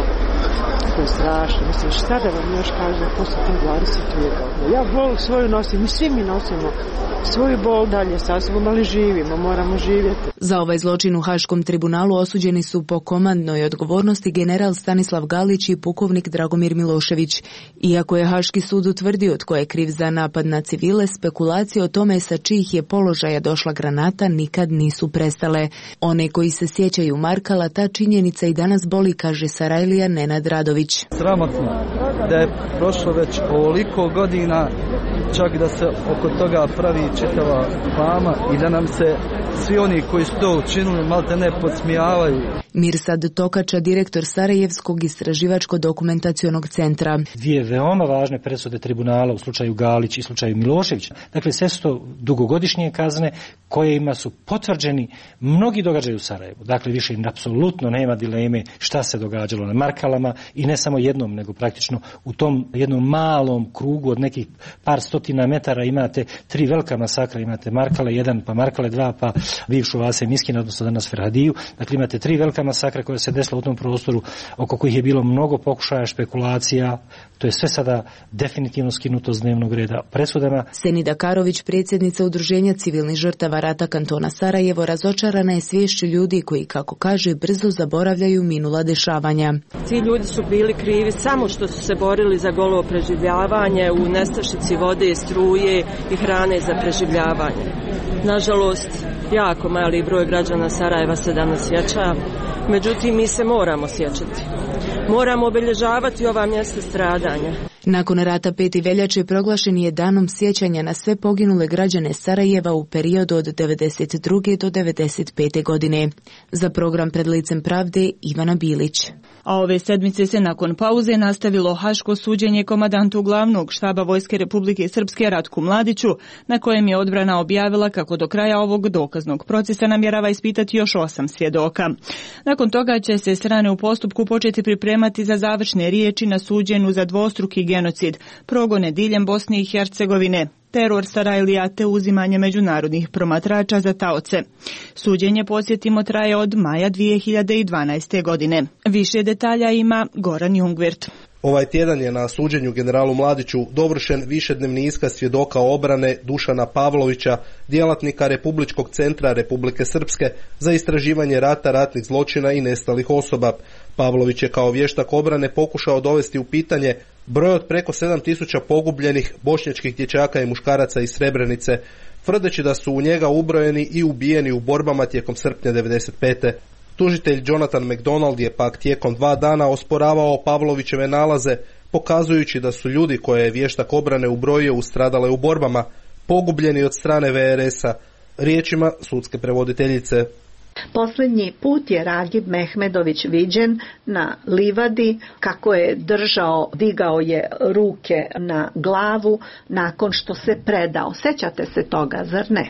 to je strašno. Mislim, šta da vam još kažem posle te 22 godine. Ja bol svoju nosim i svi mi nosimo svoju bol dalje sa sobom, ali živimo, moramo živjeti. Za ovaj zločin u Haškom tribunalu osuđeni su po komandnoj odgovornosti general Stanislav Galić i pukovnik Dragomir Milošević. Iako je Haški sud utvrdio tko je kriv za napad na civile, spekulacije o tome sa čijih je položaja došla granata nikad nisu prestale. One koji se sjećaju Markala, ta činjenica i danas boli, kaže Sarajlija Nenad Radović. Sramotno da je prošlo već ovoliko godina, čak da se oko toga pravi čitava fama i da nam se svi oni koji su to učinili malte ne podsmijavaju. Mirsad Tokača, direktor Sarajevskog istraživačko-dokumentacionog centra. Dvije veoma važne presude tribunala u slučaju Galić i slučaju Milošević. Dakle, sve su to dugogodišnje kazne kojima su potvrđeni mnogi događaji u Sarajevu. Dakle, više apsolutno nema dileme šta se događalo na Markalama i ne samo jednom, nego praktično u tom jednom malom krugu od nekih par stotina metara imate 3 velika masakra. Imate Markale 1, pa Markale 2, pa bivšu Vase Miskina, odnosno danas Ferhadiju. Dakle, imate 3 velika masakra koja se desila u tom prostoru, oko kojih je bilo mnogo pokušaja, špekulacija. To je sve sada definitivno skinuto s dnevnog reda presudama. Senida Karović, predsjednica Udruženja civilnih žrtava rata kantona Sarajevo, razočarana je sviješću ljudi koji, kako kaže, brzo zaboravljaju minula dešavanja. Ti ljudi su bili krivi samo što su se borili za golo preživljavanje u nestašici vode, struje i hrane za preživljavanje. Nažalost, jako mali broj građana Sarajeva se danas sjeća, međutim mi se moramo sjećati. Moramo obilježavati ova mjesta stradanja. Nakon rata 5. veljače proglašen je danom sjećanja na sve poginule građane Sarajeva u periodu od 92. do 95. godine. Za program Pred licem pravde Ivana Bilić. A ove sedmice se nakon pauze nastavilo haško suđenje komandantu glavnog štaba Vojske Republike Srpske Ratku Mladiću, na kojem je odbrana objavila kako do kraja ovog dokaznog procesa namjerava ispitati još 8 svjedoka. Nakon toga će se strane u postupku početi pripremati za završne riječi na suđenju za dvostruki genocid, progone diljem Bosne i Hercegovine, teror Sarajlija te uzimanje međunarodnih promatrača za taoce. Suđenje, podsjetimo, traje od maja 2012. godine. Više detalja ima Goran Jungwirth. Ovaj tjedan je na suđenju generalu Mladiću dovršen višednevni iskaz svjedoka obrane Dušana Pavlovića, djelatnika Republičkog centra Republike Srpske za istraživanje rata, ratnih zločina i nestalih osoba. Pavlović je kao vještak obrane pokušao dovesti u pitanje broj od preko 7000 pogubljenih bošnjačkih dječaka i muškaraca iz Srebrenice, tvrdeći da su u njega ubrojeni i ubijeni u borbama tijekom srpnja 1995. Tužitelj Jonathan McDonald je pak tijekom 2 dana osporavao Pavlovićeve nalaze, pokazujući da su ljudi koje je vještak obrane ubrojio stradale u borbama, pogubljeni od strane VRS-a, riječima sudske prevoditeljice. Posljednji put je Ragib Mehmedović viđen na livadi kako je digao je ruke na glavu nakon što se predao. Sjećate se toga, zar ne?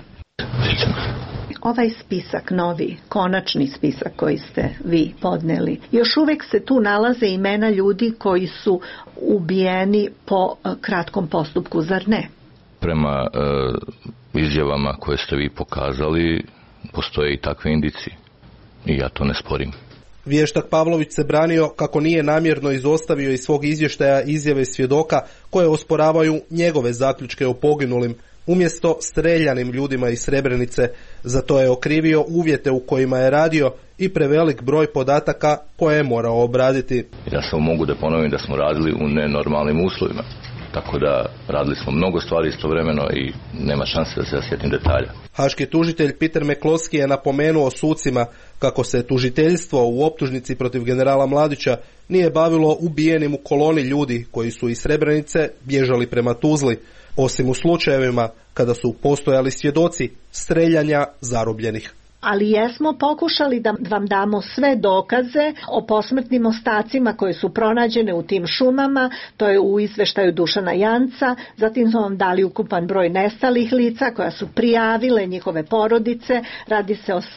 Ovaj spisak, novi, konačni spisak koji ste vi podneli, još uvijek se tu nalaze imena ljudi koji su ubijeni po kratkom postupku, zar ne? Prema izjavama koje ste vi pokazali, postoje i takve indicije i ja to ne sporim. Vještak Pavlović se branio kako nije namjerno izostavio iz svog izvještaja izjave svjedoka koje osporavaju njegove zaključke o poginulim, umjesto streljanim ljudima iz Srebrenice. Za to je okrivio uvjete u kojima je radio i prevelik broj podataka koje je morao obraditi. Ja samo mogu da ponovim da smo radili u nenormalnim uslovima. Tako da radili smo mnogo stvari istovremeno i nema šanse da se ja sjetim detalja. Haški tužitelj Peter McCloskey je napomenuo sucima kako se tužiteljstvo u optužnici protiv generala Mladića nije bavilo ubijenim u koloni ljudi koji su iz Srebrenice bježali prema Tuzli, osim u slučajevima kada su postojali svjedoci streljanja zarobljenih. Ali jesmo pokušali da vam damo sve dokaze o posmrtnim ostacima koje su pronađene u tim šumama, to je u izveštaju Dušana Janca, zatim smo vam dali ukupan broj nestalih lica koja su prijavile njihove porodice, radi se o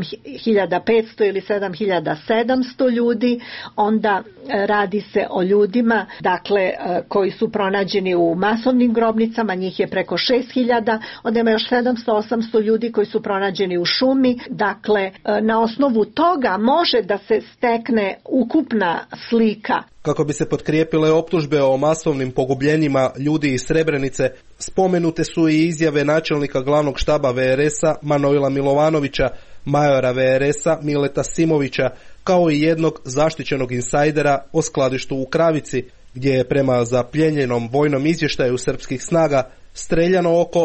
7500 ili 7700 ljudi, onda radi se o ljudima koji su pronađeni u masovnim grobnicama, njih je preko 6000, onda ima još 700-800 ljudi koji su pronađeni u šumi. Dakle, na osnovu toga može da se stekne ukupna slika. Kako bi se potkrijepile optužbe o masovnim pogubljenjima ljudi iz Srebrenice, spomenute su i izjave načelnika glavnog štaba VRS-a Manojla Milovanovića, majora VRS-a Mileta Simovića, kao i jednog zaštićenog insajdera o skladištu u Kravici, gdje je prema zapljenjenom vojnom izvještaju srpskih snaga streljano oko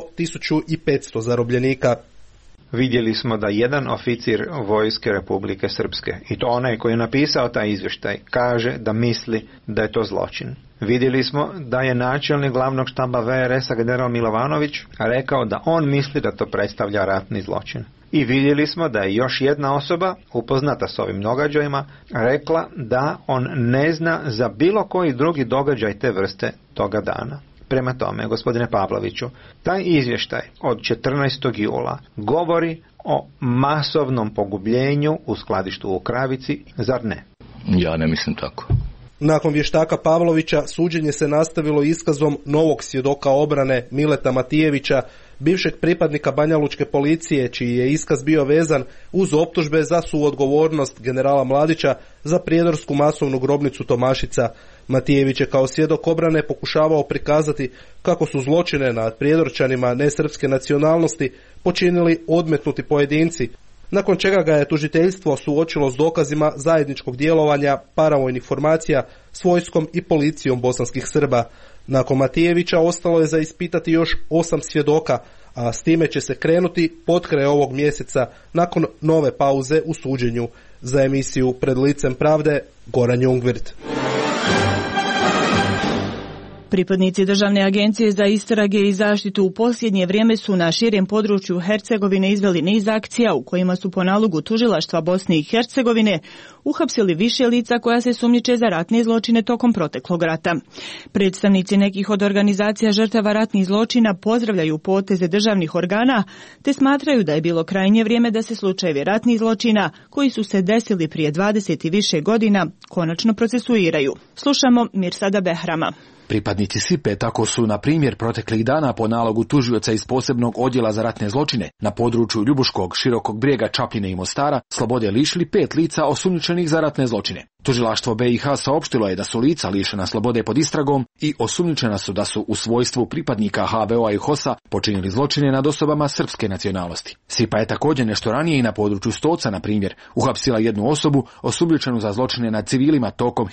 1500 zarobljenika. Vidjeli smo da jedan oficir Vojske Republike Srpske, i to onaj koji je napisao taj izvještaj, kaže da misli da je to zločin. Vidjeli smo da je načelnik glavnog štaba VRS-a general Milovanović rekao da on misli da to predstavlja ratni zločin. I vidjeli smo da je još jedna osoba, upoznata s ovim događajima, rekla da on ne zna za bilo koji drugi događaj te vrste toga dana. Prema tome, gospodine Pavloviću, taj izvještaj od 14. jula govori o masovnom pogubljenju u skladištu u Kravici, zar ne? Ja ne mislim tako. Nakon vještaka Pavlovića suđenje se nastavilo iskazom novog svjedoka obrane Mileta Matijevića, bivšeg pripadnika banjalučke policije, čiji je iskaz bio vezan uz optužbe za suodgovornost generala Mladića za prijedorsku masovnu grobnicu Tomašica. Matijević je kao svjedok obrane pokušavao prikazati kako su zločine nad prijedorčanima nesrpske nacionalnosti počinili odmetnuti pojedinci, nakon čega ga je tužiteljstvo suočilo s dokazima zajedničkog djelovanja paravojnih formacija s vojskom i policijom bosanskih Srba. Nakon Matijevića ostalo je za ispitati još 8 svjedoka, a s time će se krenuti potkraj ovog mjeseca nakon nove pauze u suđenju. Za emisiju Pred licem pravde, Goran Jungwirth. Pripadnici Državne agencije za istrage i zaštitu u posljednje vrijeme su na širem području Hercegovine izveli niz akcija u kojima su po nalogu tužilaštva Bosne i Hercegovine uhapsili više lica koja se sumnjiče za ratne zločine tokom proteklog rata. Predstavnici nekih od organizacija žrtava ratnih zločina pozdravljaju poteze državnih organa te smatraju da je bilo krajnje vrijeme da se slučajevi ratnih zločina koji su se desili prije 20 i više godina konačno procesuiraju. Slušamo Mirsada Behrama. Pripadnici SIPE tako su, na primjer, proteklih dana po nalogu tužioca iz posebnog odjela za ratne zločine na području Ljubuškog, Širokog Brijega, Čapljine i Mostara slobode lišili 5 lica osumnjičenih za ratne zločine. Tužilaštvo BiH saopštilo je da su lica lišena slobode pod istragom i osumnjičena su da su u svojstvu pripadnika HVO-a i HOS-a počinili zločine nad osobama srpske nacionalnosti. SIPA je također nešto ranije i na području Stoca, na primjer, uhapsila jednu osobu osumnjičenu za zločine nad civilima tokom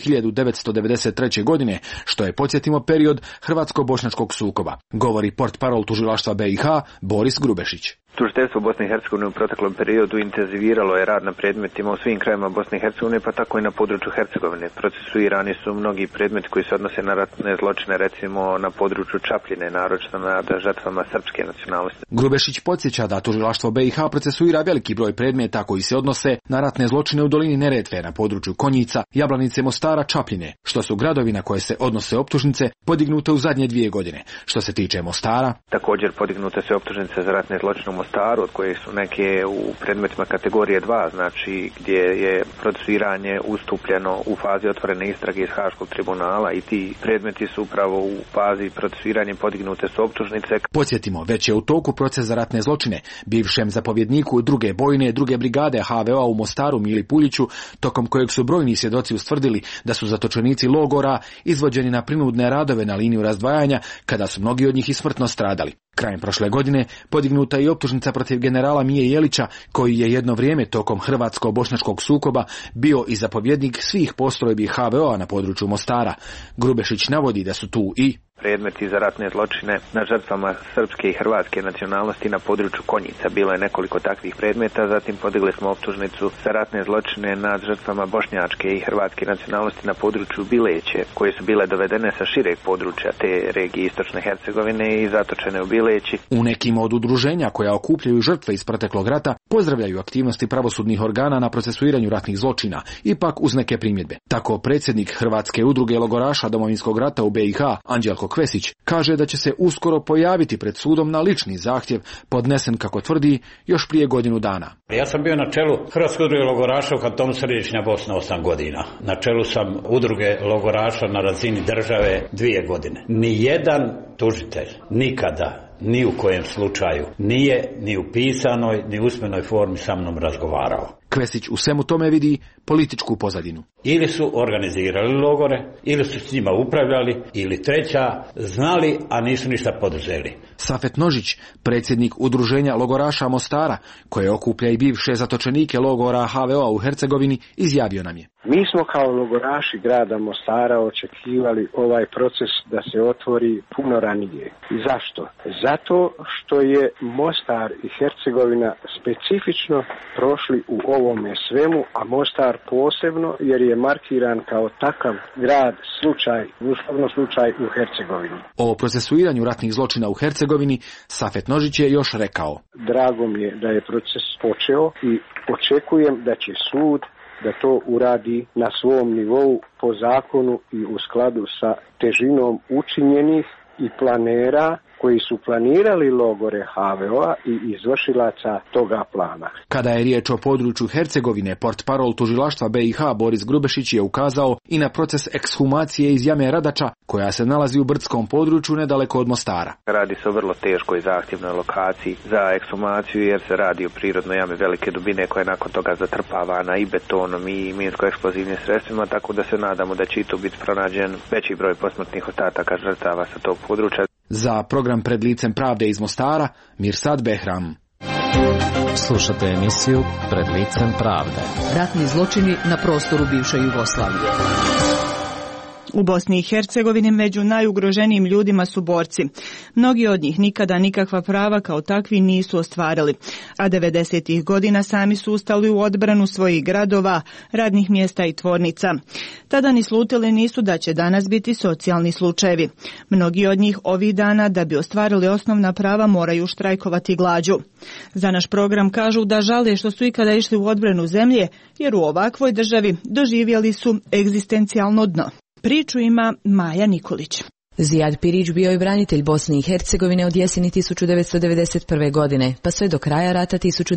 1993. godine, što je, podsjetimo, period hrvatsko-bošnjačkog sukoba, govori portparol tužilaštva BiH Boris Grubešić. Tužiteljstvo Bosne i Hercegovine u proteklom periodu intenziviralo je rad na predmetima u svim krajevima Bosne i Hercegovine, pa tako i na području Hercegovine. Procesuirani su mnogi predmeti koji se odnose na ratne zločine, recimo na području Čapljine, naročito nad žrtvama srpske nacionalnosti. Grubešić podsjeća da tužilaštvo BiH procesuira veliki broj predmeta koji se odnose na ratne zločine u dolini Neretve, na području Konjica, Jablanice, Mostara, Čapljine, što su gradovi na koje se odnose optužnice podignute u zadnje 2 godine. Što se tiče Mostara, također podignute se optužnice za ratne zločine u Mostaru, od koje su neke u predmetima kategorije 2, znači gdje je procesuiranje ustupljeno u fazi otvorene istrage iz Haškog tribunala i ti predmeti su upravo u fazi procesuiranja podignute su optužnice. Podsjetimo, već je u toku proces za ratne zločine bivšem zapovjedniku 2. bojne 2. brigade HVO-a u Mostaru Mili Puljiću, tokom kojeg su brojni svjedoci ustvrdili da su zatočenici logora izvođeni na prinudne radove na liniju razdvajanja, kada su mnogi od njih i smrtno stradali. Krajem prošle godine podignuta je i optužnica protiv generala Mije Jelića, koji je jedno vrijeme tokom hrvatsko-bošnjačkog sukoba bio i zapovjednik svih postrojbi HVO-a na području Mostara. Grubešić navodi da su tu i predmeti za ratne zločine nad žrtvama srpske i hrvatske nacionalnosti na području Konjica. Bilo je nekoliko takvih predmeta, zatim podigli smo optužnicu za ratne zločine nad žrtvama bošnjačke i hrvatske nacionalnosti na području Bileće, koje su bile dovedene sa šireg područja te regije istočne Hercegovine i zatočene u Bileći. U nekim od udruženja koja okupljaju žrtve iz proteklog rata pozdravljaju aktivnosti pravosudnih organa na procesuiranju ratnih zločina, ipak uz neke primjedbe. Tako predsjednik Hrvatske udruge logoraša Domovinskog rata u BiH, Anđelko Kvesić, kaže da će se uskoro pojaviti pred sudom na lični zahtjev podnesen, kako tvrdi, još prije godinu dana. Ja sam bio na čelu Hrvatske udruge logoraša u Kantonu Središnja Bosna 8 godina. Na čelu sam udruge logoraša na razini države 2 godine. Nijedan tužitelj nikada, ni u kojem slučaju, nije ni u pisanoj, ni usmenoj formi sa mnom razgovarao. Kvesić u svemu tome vidi političku pozadinu. Ili su organizirali logore, ili su s njima upravljali, ili treća, znali, a nisu ništa poduzeli. Safet Nožić, predsjednik udruženja logoraša Mostara, koje okuplja i bivše zatočenike logora HVO-a u Hercegovini, izjavio nam je: Mi smo kao logoraši grada Mostara očekivali ovaj proces da se otvori puno ranije. I zašto? Zato što je Mostar i Hercegovina specifično prošli u ovome svemu, a Mostar posebno jer je markiran kao takav grad, uslovno slučaj u Hercegovini. O procesuiranju ratnih zločina u Hercegovini Safet Nožić je još rekao: Drago mi je da je proces počeo i očekujem da će sud da to uradi na svom nivou po zakonu i u skladu sa težinom učinjenih i planera koji su planirali logore HVO-a i izvršilaca toga plana. Kada je riječ o području Hercegovine, portparol tužilaštva BiH Boris Grubešić je ukazao i na proces ekshumacije iz jame Radača, koja se nalazi u brdskom području nedaleko od Mostara. Radi se o vrlo teškoj i zahtjevnoj lokaciji za ekshumaciju, jer se radi o prirodnoj jami velike dubine koja je nakon toga zatrpavana i betonom i minsko-eksplozivnim sredstvima, tako da se nadamo da će i tu biti pronađen veći broj posmrtnih ostataka žrtava sa tog područja. Za program Pred licem pravde iz Mostara, Mirsad Behram. Slušate emisiju Pred licem pravde. Ratni zločini na prostoru bivše Jugoslavije. U Bosni i Hercegovini među najugroženijim ljudima su borci. Mnogi od njih nikada nikakva prava kao takvi nisu ostvarili, a 90-ih godina sami su ustali u odbranu svojih gradova, radnih mjesta i tvornica. Tada ni slutili nisu da će danas biti socijalni slučajevi. Mnogi od njih ovih dana da bi ostvarili osnovna prava moraju štrajkovati glađu. Za naš program kažu da žale što su ikada išli u odbranu zemlje, jer u ovakvoj državi doživjeli su egzistencijalno dno. Priču ima Maja Nikolić. Zijad Pirić bio je branitelj Bosne i Hercegovine od jeseni 1991. godine, pa sve do kraja rata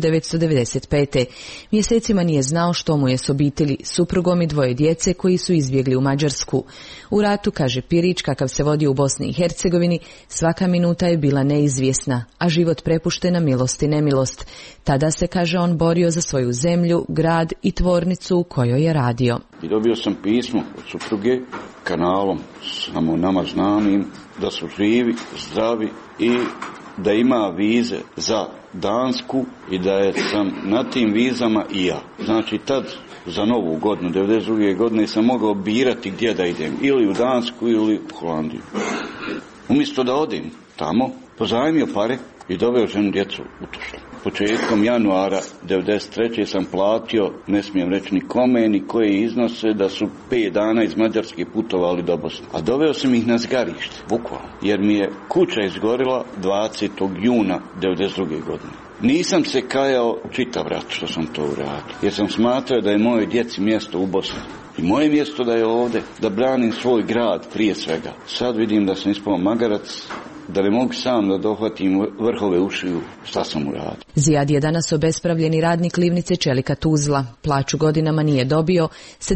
1995. Mjesecima nije znao što mu je s obitelji, suprugom i 2 djece koji su izbjegli u Mađarsku. U ratu, kaže Pirić, kakav se vodio u Bosni i Hercegovini, svaka minuta je bila neizvjesna, a život prepušten na milost i nemilost. Tada se, kaže on, borio za svoju zemlju, grad i tvornicu u kojoj je radio. I dobio sam pismo od supruge kanalom samo nama znanim da su živi, zdravi i da ima vize za Dansku i da je sam na tim vizama i ja. Znači tad za novu godinu, 92. godine sam mogao birati gdje da idem, ili u Dansku ili u Holandiju. Umjesto da odim tamo, pozajmio pare i doveo ženu djecu u Tuzlu. Početkom januara 1993. sam platio, ne smijem reći ni kome, ni koje iznose, da su 5 dana iz Mađarske putovali do Bosne. A doveo sam ih na zgarište, bukvalno, jer mi je kuća izgorila 20. juna 1992. godine. Nisam se kajao čitav rat što sam to uradio, jer sam smatrao da je moje djeci mjesto u Bosni. I moje mjesto da je ovdje, da branim svoj grad prije svega. Sad vidim da sam ispao magarac, da ne mogu sam da dohvatim vrhove ušiju, šta sam uradio. Zijad je danas obespravljeni radnik livnice Čelika Tuzla. Plaću godinama nije dobio,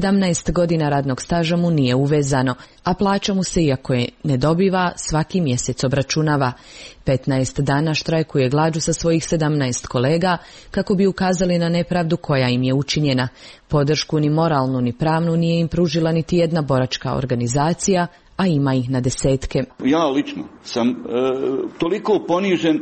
17 godina radnog staža mu nije uvezano, a plaća mu se, iako je ne dobiva, svaki mjesec obračunava. 15 dana štrajkuje glađu sa svojih 17 kolega kako bi ukazali na nepravdu koja im je učinjena. Podršku ni moralnu ni pravnu nije im pružila niti jedna boračka organizacija, a ima ih na desetke. Ja lično sam toliko ponižen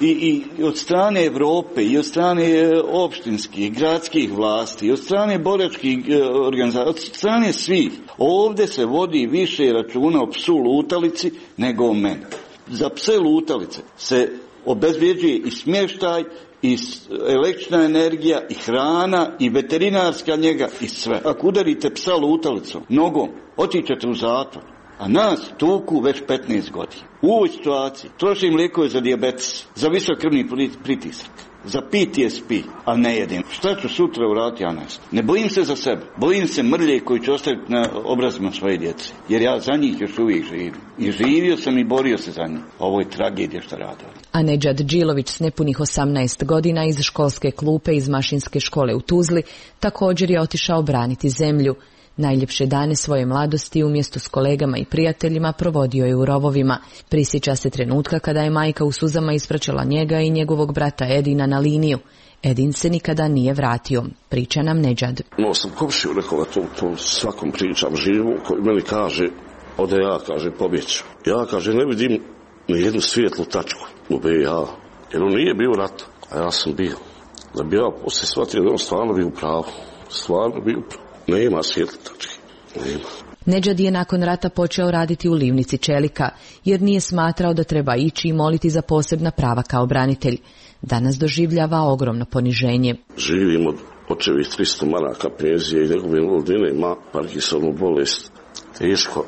i od strane Europe, i od strane opštinskih, gradskih vlasti, i od strane boračkih organizacija, od strane svih. Ovdje se vodi više računa o psu lutalici nego o meni. Za pse lutalice se obezvređuje i smještaj, i električna energija, i hrana, i veterinarska njega, i sve. Ako udarite psa lutalicom, nogom, otićete u zatvor. A nas tuku već 15 godina. U ovoj situaciji trošim lijekove za dijabetes, za visok krvni pritisak, za PTSP, a ne jedem. Šta ću sutra uraditi, ja ne znam. Ne bojim se za sebe, bojim se mrlje koji ću ostaviti na obrazima svoje djece. Jer ja za njih još uvijek živim. I živio sam i borio se za njih. Ovo je tragedija što rade. A Nedžad Džilović s nepunih 18 godina iz školske klupe iz mašinske škole u Tuzli također je otišao braniti zemlju. Najljepše dane svoje mladosti umjesto s kolegama i prijateljima provodio je u rovovima. Prisjeća se trenutka kada je majka u suzama ispraćala njega i njegovog brata Edina na liniju. Edin se nikada nije vratio, priča nam Nedžad. Imao sam komšiju nekoga, to svakom pričam živu, koji meni kaže, ode ja, kaže, pobjeću. Ja, kaže, ne vidim ni jednu svijetlu tačku u BiH, jer on nije bio rat, a ja sam bio. Da bi ja poslije shvatio da on stvarno bio pravo, stvarno bio pravo. Nema svijetli tačke, nema. Nedžad je nakon rata počeo raditi u livnici Čelika, jer nije smatrao da treba ići i moliti za posebna prava kao branitelj. Danas doživljava ogromno poniženje. Živim od očevih 300 maraka penzije i njegove invalidnine, ima Parkinsovu bolest. Teško.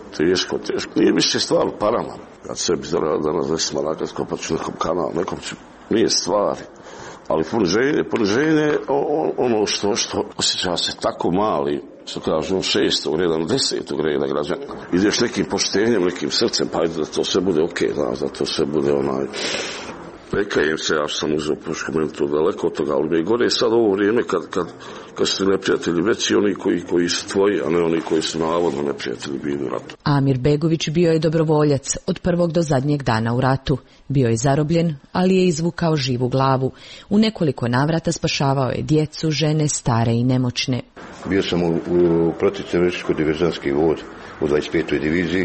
Nije više stvar u parama. Kad sebi zaradi danas 10 maraka skopat ću nekom kanalu, nekom ću, nije stvari. Ali poniženje ono što osjeća se tako mali, što kažu 6. reda, 10. reda građanina. Ideš nekim poštenjem, nekim srcem, pa da to sve bude okej, da to sve bude onaj... Nekajem se, ja sam uzeo pušku, meni to daleko od toga, ali mi je gore sad ovo vrijeme kad su neprijatelji veći oni koji su tvoji, a ne oni koji su navodno neprijatelji bili u ratu. Amir Begović bio je dobrovoljac od prvog do zadnjeg dana u ratu. Bio je zarobljen, ali je izvukao živu glavu. U nekoliko navrata spašavao je djecu, žene, stare i nemoćne. Bio sam u protivterorističko-diverzantski vod u 25. diviziji.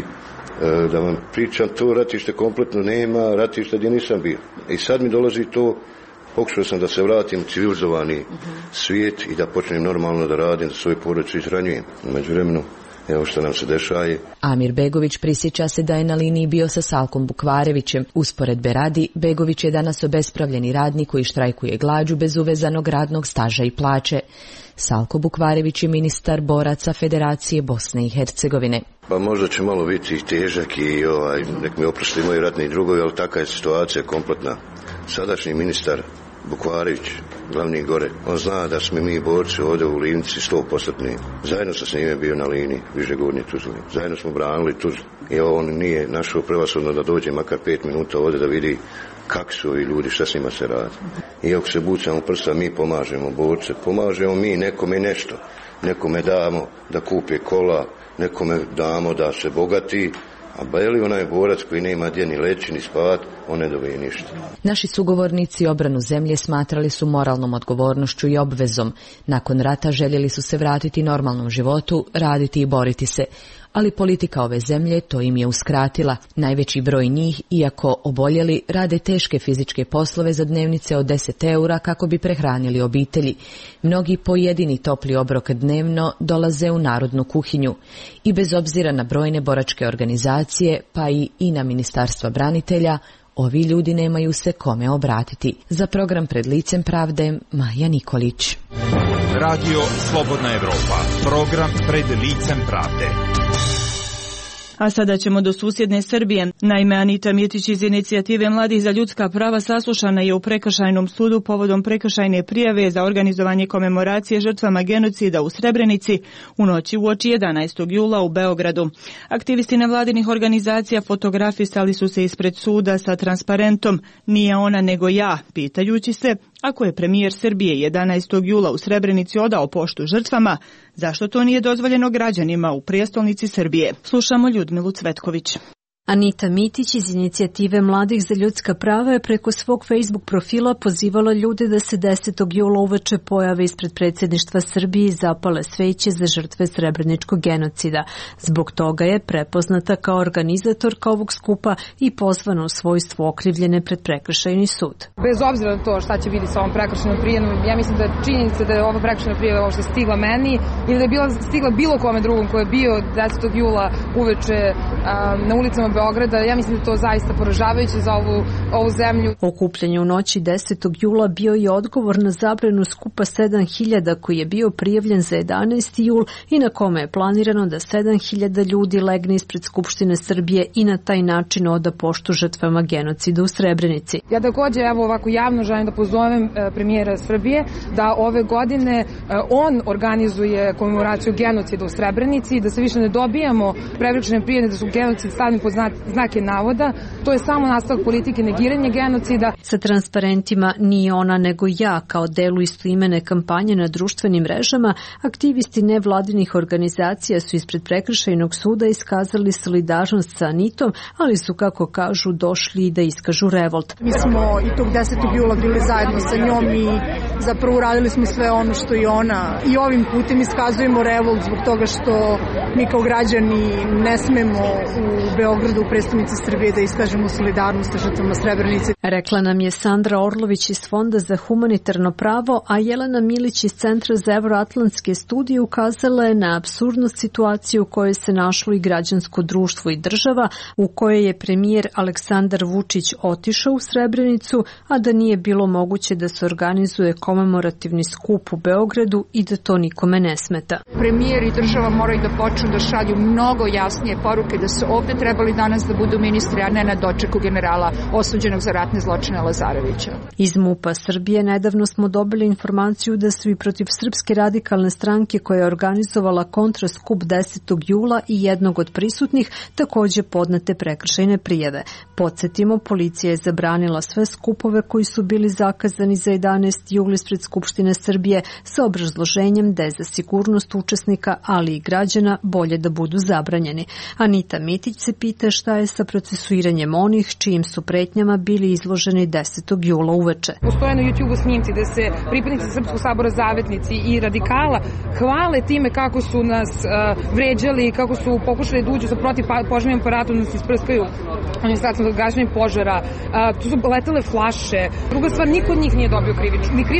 Da vam pričam, to ratište kompletno nema, ratište gdje nisam bio. I sad mi dolazi to, pokušao sam da se vratim u civilizovani svijet i da počnem normalno da radim, da svoju porodicu izhranjujem. U međuvremenu evo što nam se dešaje. Amir Begović prisjeća se da je na liniji bio sa Salkom Bukvarevićem. Usporedbe radi, Begović je danas obespravljeni radnik koji štrajkuje glađu bez uvezanog radnog staža i plaće. Salko Bukvarević je ministar boraca Federacije Bosne i Hercegovine. Pa možda će malo biti težak i nek mi oprosti moji ratni drugovi, ali taka je situacija kompletna. Sadašnji ministar Bukvarević, glavni gore, on zna da smo mi borci ovdje u Livnici 100%. Zajedno sam s njime bio na liniji Višegornje Tuzle. Zajedno smo branili Tuzlu. I on nije našao prevashodno da dođe makar 5 minuta ovdje da vidi kako su ovi ljudi, šta s njima se radi. I ako se bucamo prsa, mi pomažemo borce, pomažemo mi nekome nešto. Nekome damo da kupe kola, nekome damo da se bogati, a beli onaj borac koji nema gdje ni leći ni spavat, on ne dobije ništa. Naši sugovornici obranu zemlje smatrali su moralnom odgovornošću i obvezom. Nakon rata željeli su se vratiti normalnom životu, raditi i boriti se. Ali politika ove zemlje to im je uskratila. Najveći broj njih, iako oboljeli, rade teške fizičke poslove za dnevnice od 10 eura kako bi prehranili obitelji. Mnogi pojedini topli obrok dnevno dolaze u narodnu kuhinju. I bez obzira na brojne boračke organizacije, pa i na Ministarstva branitelja, ovi ljudi nemaju se kome obratiti. Za program Pred licem pravde, Maja Nikolić. Radio Slobodna Evropa, program Pred licem pravde. A sada ćemo do susjedne Srbije. Naime, Anita Mitić iz Inicijative Mladih za ljudska prava saslušana je u Prekršajnom sudu povodom prekršajne prijave za organizovanje komemoracije žrtvama genocida u Srebrenici u noći uoči 11. jula u Beogradu. Aktivisti nevladinih organizacija fotografisali su se ispred suda sa transparentom "Nije ona nego ja", pitajući se, ako je premijer Srbije 11. jula u Srebrenici odao poštu žrtvama, zašto to nije dozvoljeno građanima u prijestolnici Srbije? Slušamo Ljudmilu Cvetković. Anita Mitić iz Inicijative Mladih za ljudska prava je preko svog Facebook profila pozivala ljude da se 10. jula uveče pojave ispred predsjedništva Srbije i zapale sveće za žrtve srebreničkog genocida. Zbog toga je prepoznata kao organizatorka ovog skupa i pozvana u svojstvu okrivljene pred prekršajni sud. Bez obzira na to šta će biti sa ovom prekršajnom prijavom, ja mislim da činjenica da je ova prekršajna prijava uopšte stigla meni ili da je stigla bilo kome drugom ko je bio 10. jula uveče na ulicama Beograda, ja mislim da je to zaista poražavajuće za ovu zemlju. Okupljanje u noći 10. jula bio je odgovor na zabranu skupa 7000 koji je bio prijavljen za 11. jul i na kome je planirano da 7000 ljudi legne ispred Skupštine Srbije i na taj način oda poštu žrtvama genocida u Srebrenici. Ja također ovako javno želim da pozovem premijera Srbije da ove godine on organizuje komemoraciju genocida u Srebrenici, da se više ne dobijamo prekršajne prijave da su genocid stavljeni pod znake navoda. To je samo nastavak politike negiranja genocida. Sa transparentima "Nije ona nego ja" kao delu istoimene kampanje na društvenim mrežama, aktivisti nevladinih organizacija su ispred prekršajnog suda iskazali solidarnost sa Anitom, ali su, kako kažu, došli da iskažu revolt. Mi smo i tog 10. jula bili zajedno sa njom i zapravo uradili smo sve ono što i ona. I ovim putem iskazujemo revolt zbog toga što mi kao građani ne smemo u Beogradu, u prestonici Srbije, da iskažemo solidarnost sa žrtvama Srebrenice. Rekla nam je Sandra Orlović iz Fonda za humanitarno pravo, a Jelena Milić iz Centra za evroatlantske studije ukazala je na apsurdnost situacije u kojoj se našlo i građansko društvo i država, u kojoj je premijer Aleksandar Vučić otišao u Srebrenicu, a da nije bilo moguće da se organizuje komemorativni skup u Beogradu i da to nikome ne smeta. Premijer i država moraju da počnu da šalju mnogo jasnije poruke da su ovdje trebali danas da budu ministri, a ne na dočeku generala osuđenog za ratne zločine Lazarevića. Iz MUP-a Srbije nedavno smo dobili informaciju da su i protiv Srpske radikalne stranke koja je organizovala kontraskup 10. jula i jednog od prisutnih također podnete prekršajne prijave. Podsjetimo, policija je zabranila sve skupove koji su bili zakazani za 11. jul ispred Skupštine Srbije sa obrazloženjem da je za sigurnost učesnika, ali i građana, bolje da budu zabranjeni. Anita Mitić se pita šta je sa procesuiranjem onih čijim su pretnjama bili izloženi 10. jula uveče. Postoje na YouTube snimci da se pripadnici Srpskog sabora, zavetnici i radikala hvale time kako su nas vređali, kako su pokušali da uđu sa protivpožarnim aparatom, da nas isprskaju administracijom za gašenje požara. Tu su letele flaše. Druga stvar, niko od njih nije dobio krivičnu. Ni krivičnu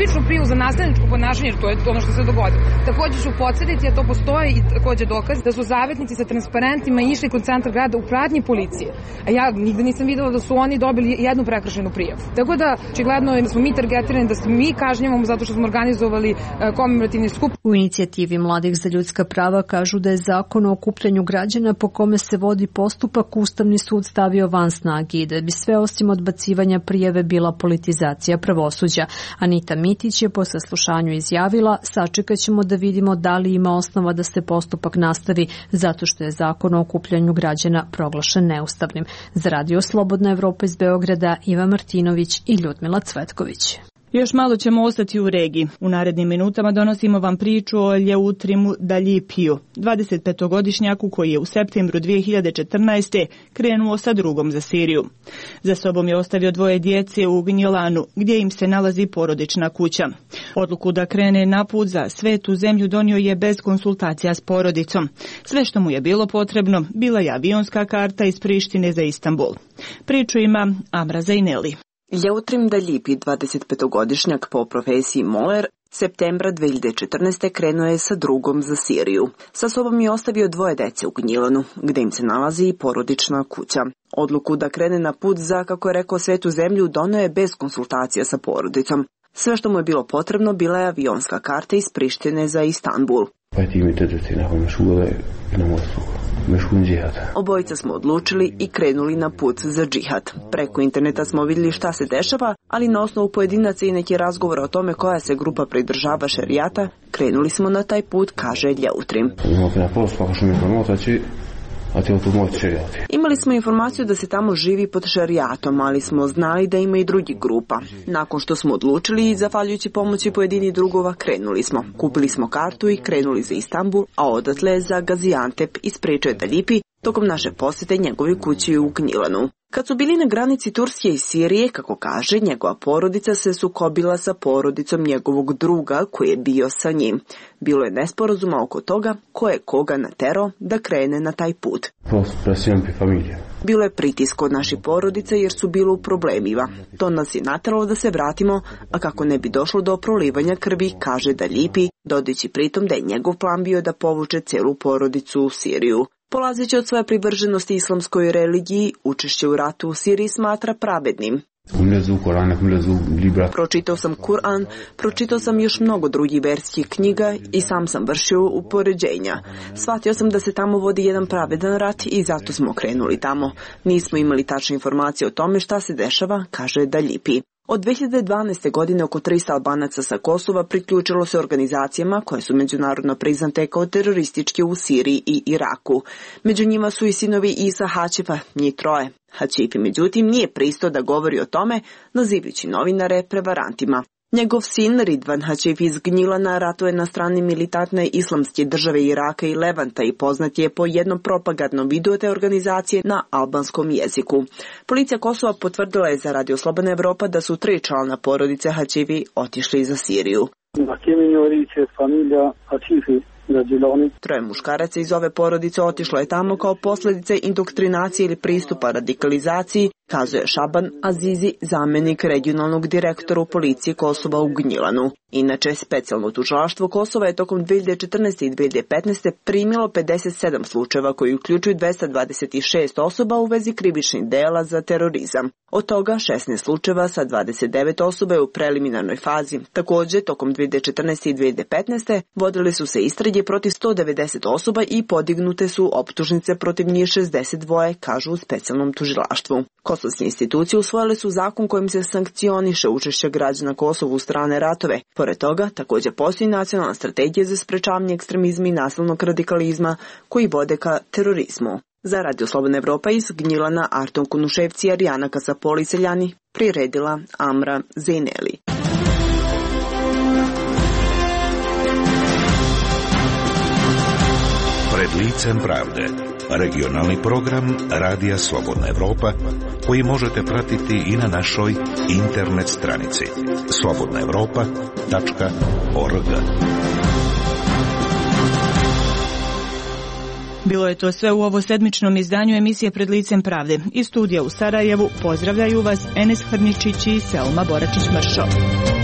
krivičnu prijavu za nasilničko ponašanje, jer to je ono što se dogodilo. Takođe ću podsjetiti, a to postoji i takođe dokaz, da su zavetnici sa transparentima išli kod centra grada u pratnji policije. A ja nigde nisam videla da su oni dobili jednu prekršajnu prijavu. Tako da, očigledno da smo mi targetirani, da se mi kažnjavamo zato što smo organizovali komemorativni skup. U inicijativi Mladih za ljudska prava kažu da je zakon o okupljanju građana po kome se vodi postupak Ustavni sud stavio van snage i da bi sve osim odbacivanja prijave bila politizacija pravosuđa. Anita Mitić je po saslušanju izjavila: sačekat ćemo da vidimo da li ima osnova da se postupak nastavi zato što je zakon o okupljanju građana proglašen neustavnim. Za Radio Slobodna Evropa iz Beograda, Iva Martinović i Ljudmila Cvetković. Još malo ćemo ostati u regiji. U narednim minutama donosimo vam priču o Ljeutrimu Daljipiju, 25-godišnjaku koji je u septembru 2014. krenuo sa drugom za Siriju. Za sobom je ostavio 2 djece u Gnjilanu, gdje im se nalazi porodična kuća. Odluku da krene na put za svetu zemlju donio je bez konsultacija s porodicom. Sve što mu je bilo potrebno bila je avionska karta iz Prištine za Istanbul. Priču ima Amra Zaineli. Ljeutrim Daljipi, 25-godišnjak po profesiji moler, septembra 2014. krenuo je sa drugom za Siriju. Sa sobom je ostavio 2 dece u Gnjilanu, gdje im se nalazi i porodična kuća. Odluku da krene na put za, kako je rekao, svetu zemlju donio je bez konsultacija sa porodicom. Sve što mu je bilo potrebno bila je avionska karta iz Prištine za Istanbul. Obojica smo odlučili i krenuli na put za džihad. Preko interneta smo vidjeli šta se dešava, ali na osnovu pojedinaca i neki razgovora o tome koja se grupa pridržava šerijata, krenuli smo na taj put, kaže Ljeutrim. Imali smo informaciju da se tamo živi pod šerijatom, ali smo znali da ima i drugih grupa. Nakon što smo odlučili i zahvaljujući pomoći pojedini drugova, krenuli smo. Kupili smo kartu i krenuli za Istanbul, a odatle za Gaziantep, ispričao je Daljipi tokom naše posjete njegovi kući u Gnjilanu. Kad su bili na granici Turske i Sirije, kako kaže, njegova porodica se sukobila sa porodicom njegovog druga koji je bio sa njim. Bilo je nesporazuma oko toga ko je koga naterao da krene na taj put. Bilo je pritisk od naših porodica jer su bilo u problemima. To nas je nateralo da se vratimo, a kako ne bi došlo do prolivanja krvi, kaže Daljipi, dodajući pritom da je njegov plan bio da povuče celu porodicu u Siriju. Polazeći od svoje privrženosti islamskoj religiji, učešće u ratu u Siriji smatra pravednim. Pročitao sam Kur'an, pročitao sam još mnogo drugih verskih knjiga i sam sam vršio upoređenja. Shvatio sam da se tamo vodi jedan pravedan rat i zato smo krenuli tamo. Nismo imali tačne informacije o tome šta se dešava, kaže Daljipi. Od 2012. godine oko 300 Albanaca sa Kosova priključilo se organizacijama koje su međunarodno priznate kao terorističke u Siriji i Iraku. Među njima su i sinovi Isa Hačifa, njih 3. Hačifi, međutim, nije pristao da govori o tome, nazivajući novinare prevarantima. Njegov sin Ridvan Hačif iz Gnjilana ratuje na strani militantne islamske države Iraka i Levanta i poznat je po jednom propagandnom videu te organizacije na albanskom jeziku. Policija Kosova potvrdila je za Radio Slobodna Evropa da su 3 člana porodice Hačifi otišli za Siriju. 3 muškaraca iz ove porodice otišlo je tamo kao posljedice indoktrinacije ili pristupa radikalizaciji, kazuje Šaban Azizi, zamjenik regionalnog direktora u policiji Kosova u Gnjilanu. Inače, specijalno tužilaštvo Kosova je tokom 2014. i 2015. primilo 57 slučajeva koji uključuju 226 osoba u vezi krivičnih dela za terorizam. Od toga 16 slučajeva sa 29 osoba je u preliminarnoj fazi. Također, tokom 2014. i 2015. vodili su se istrage protiv 190 osoba i podignute su optužnice protiv njih 62, kažu u specijalnom tužilaštvu. Kosovske institucije usvojile su zakon kojim se sankcioniše učešće građana Kosova u strane ratove. Pored toga, također postoji nacionalna strategija za sprečavanje ekstremizma i nasilnog radikalizma koji vode ka terorizmu. Za Radio Slobodna Evropa iz Gnjilana, Arton Kunuševci i Arijana Kasapoli Seljani priredila Amra Zaineli. Pred licem pravde. Regionalni program Radija Slobodna Evropa koji možete pratiti i na našoj internet stranici slobodnaevropa.org. Bilo je to sve u ovo sedmičnom izdanju emisije Pred licem pravde. Iz studija u Sarajevu pozdravljaju vas Enes Hrničić i Selma Boračić-Mršo.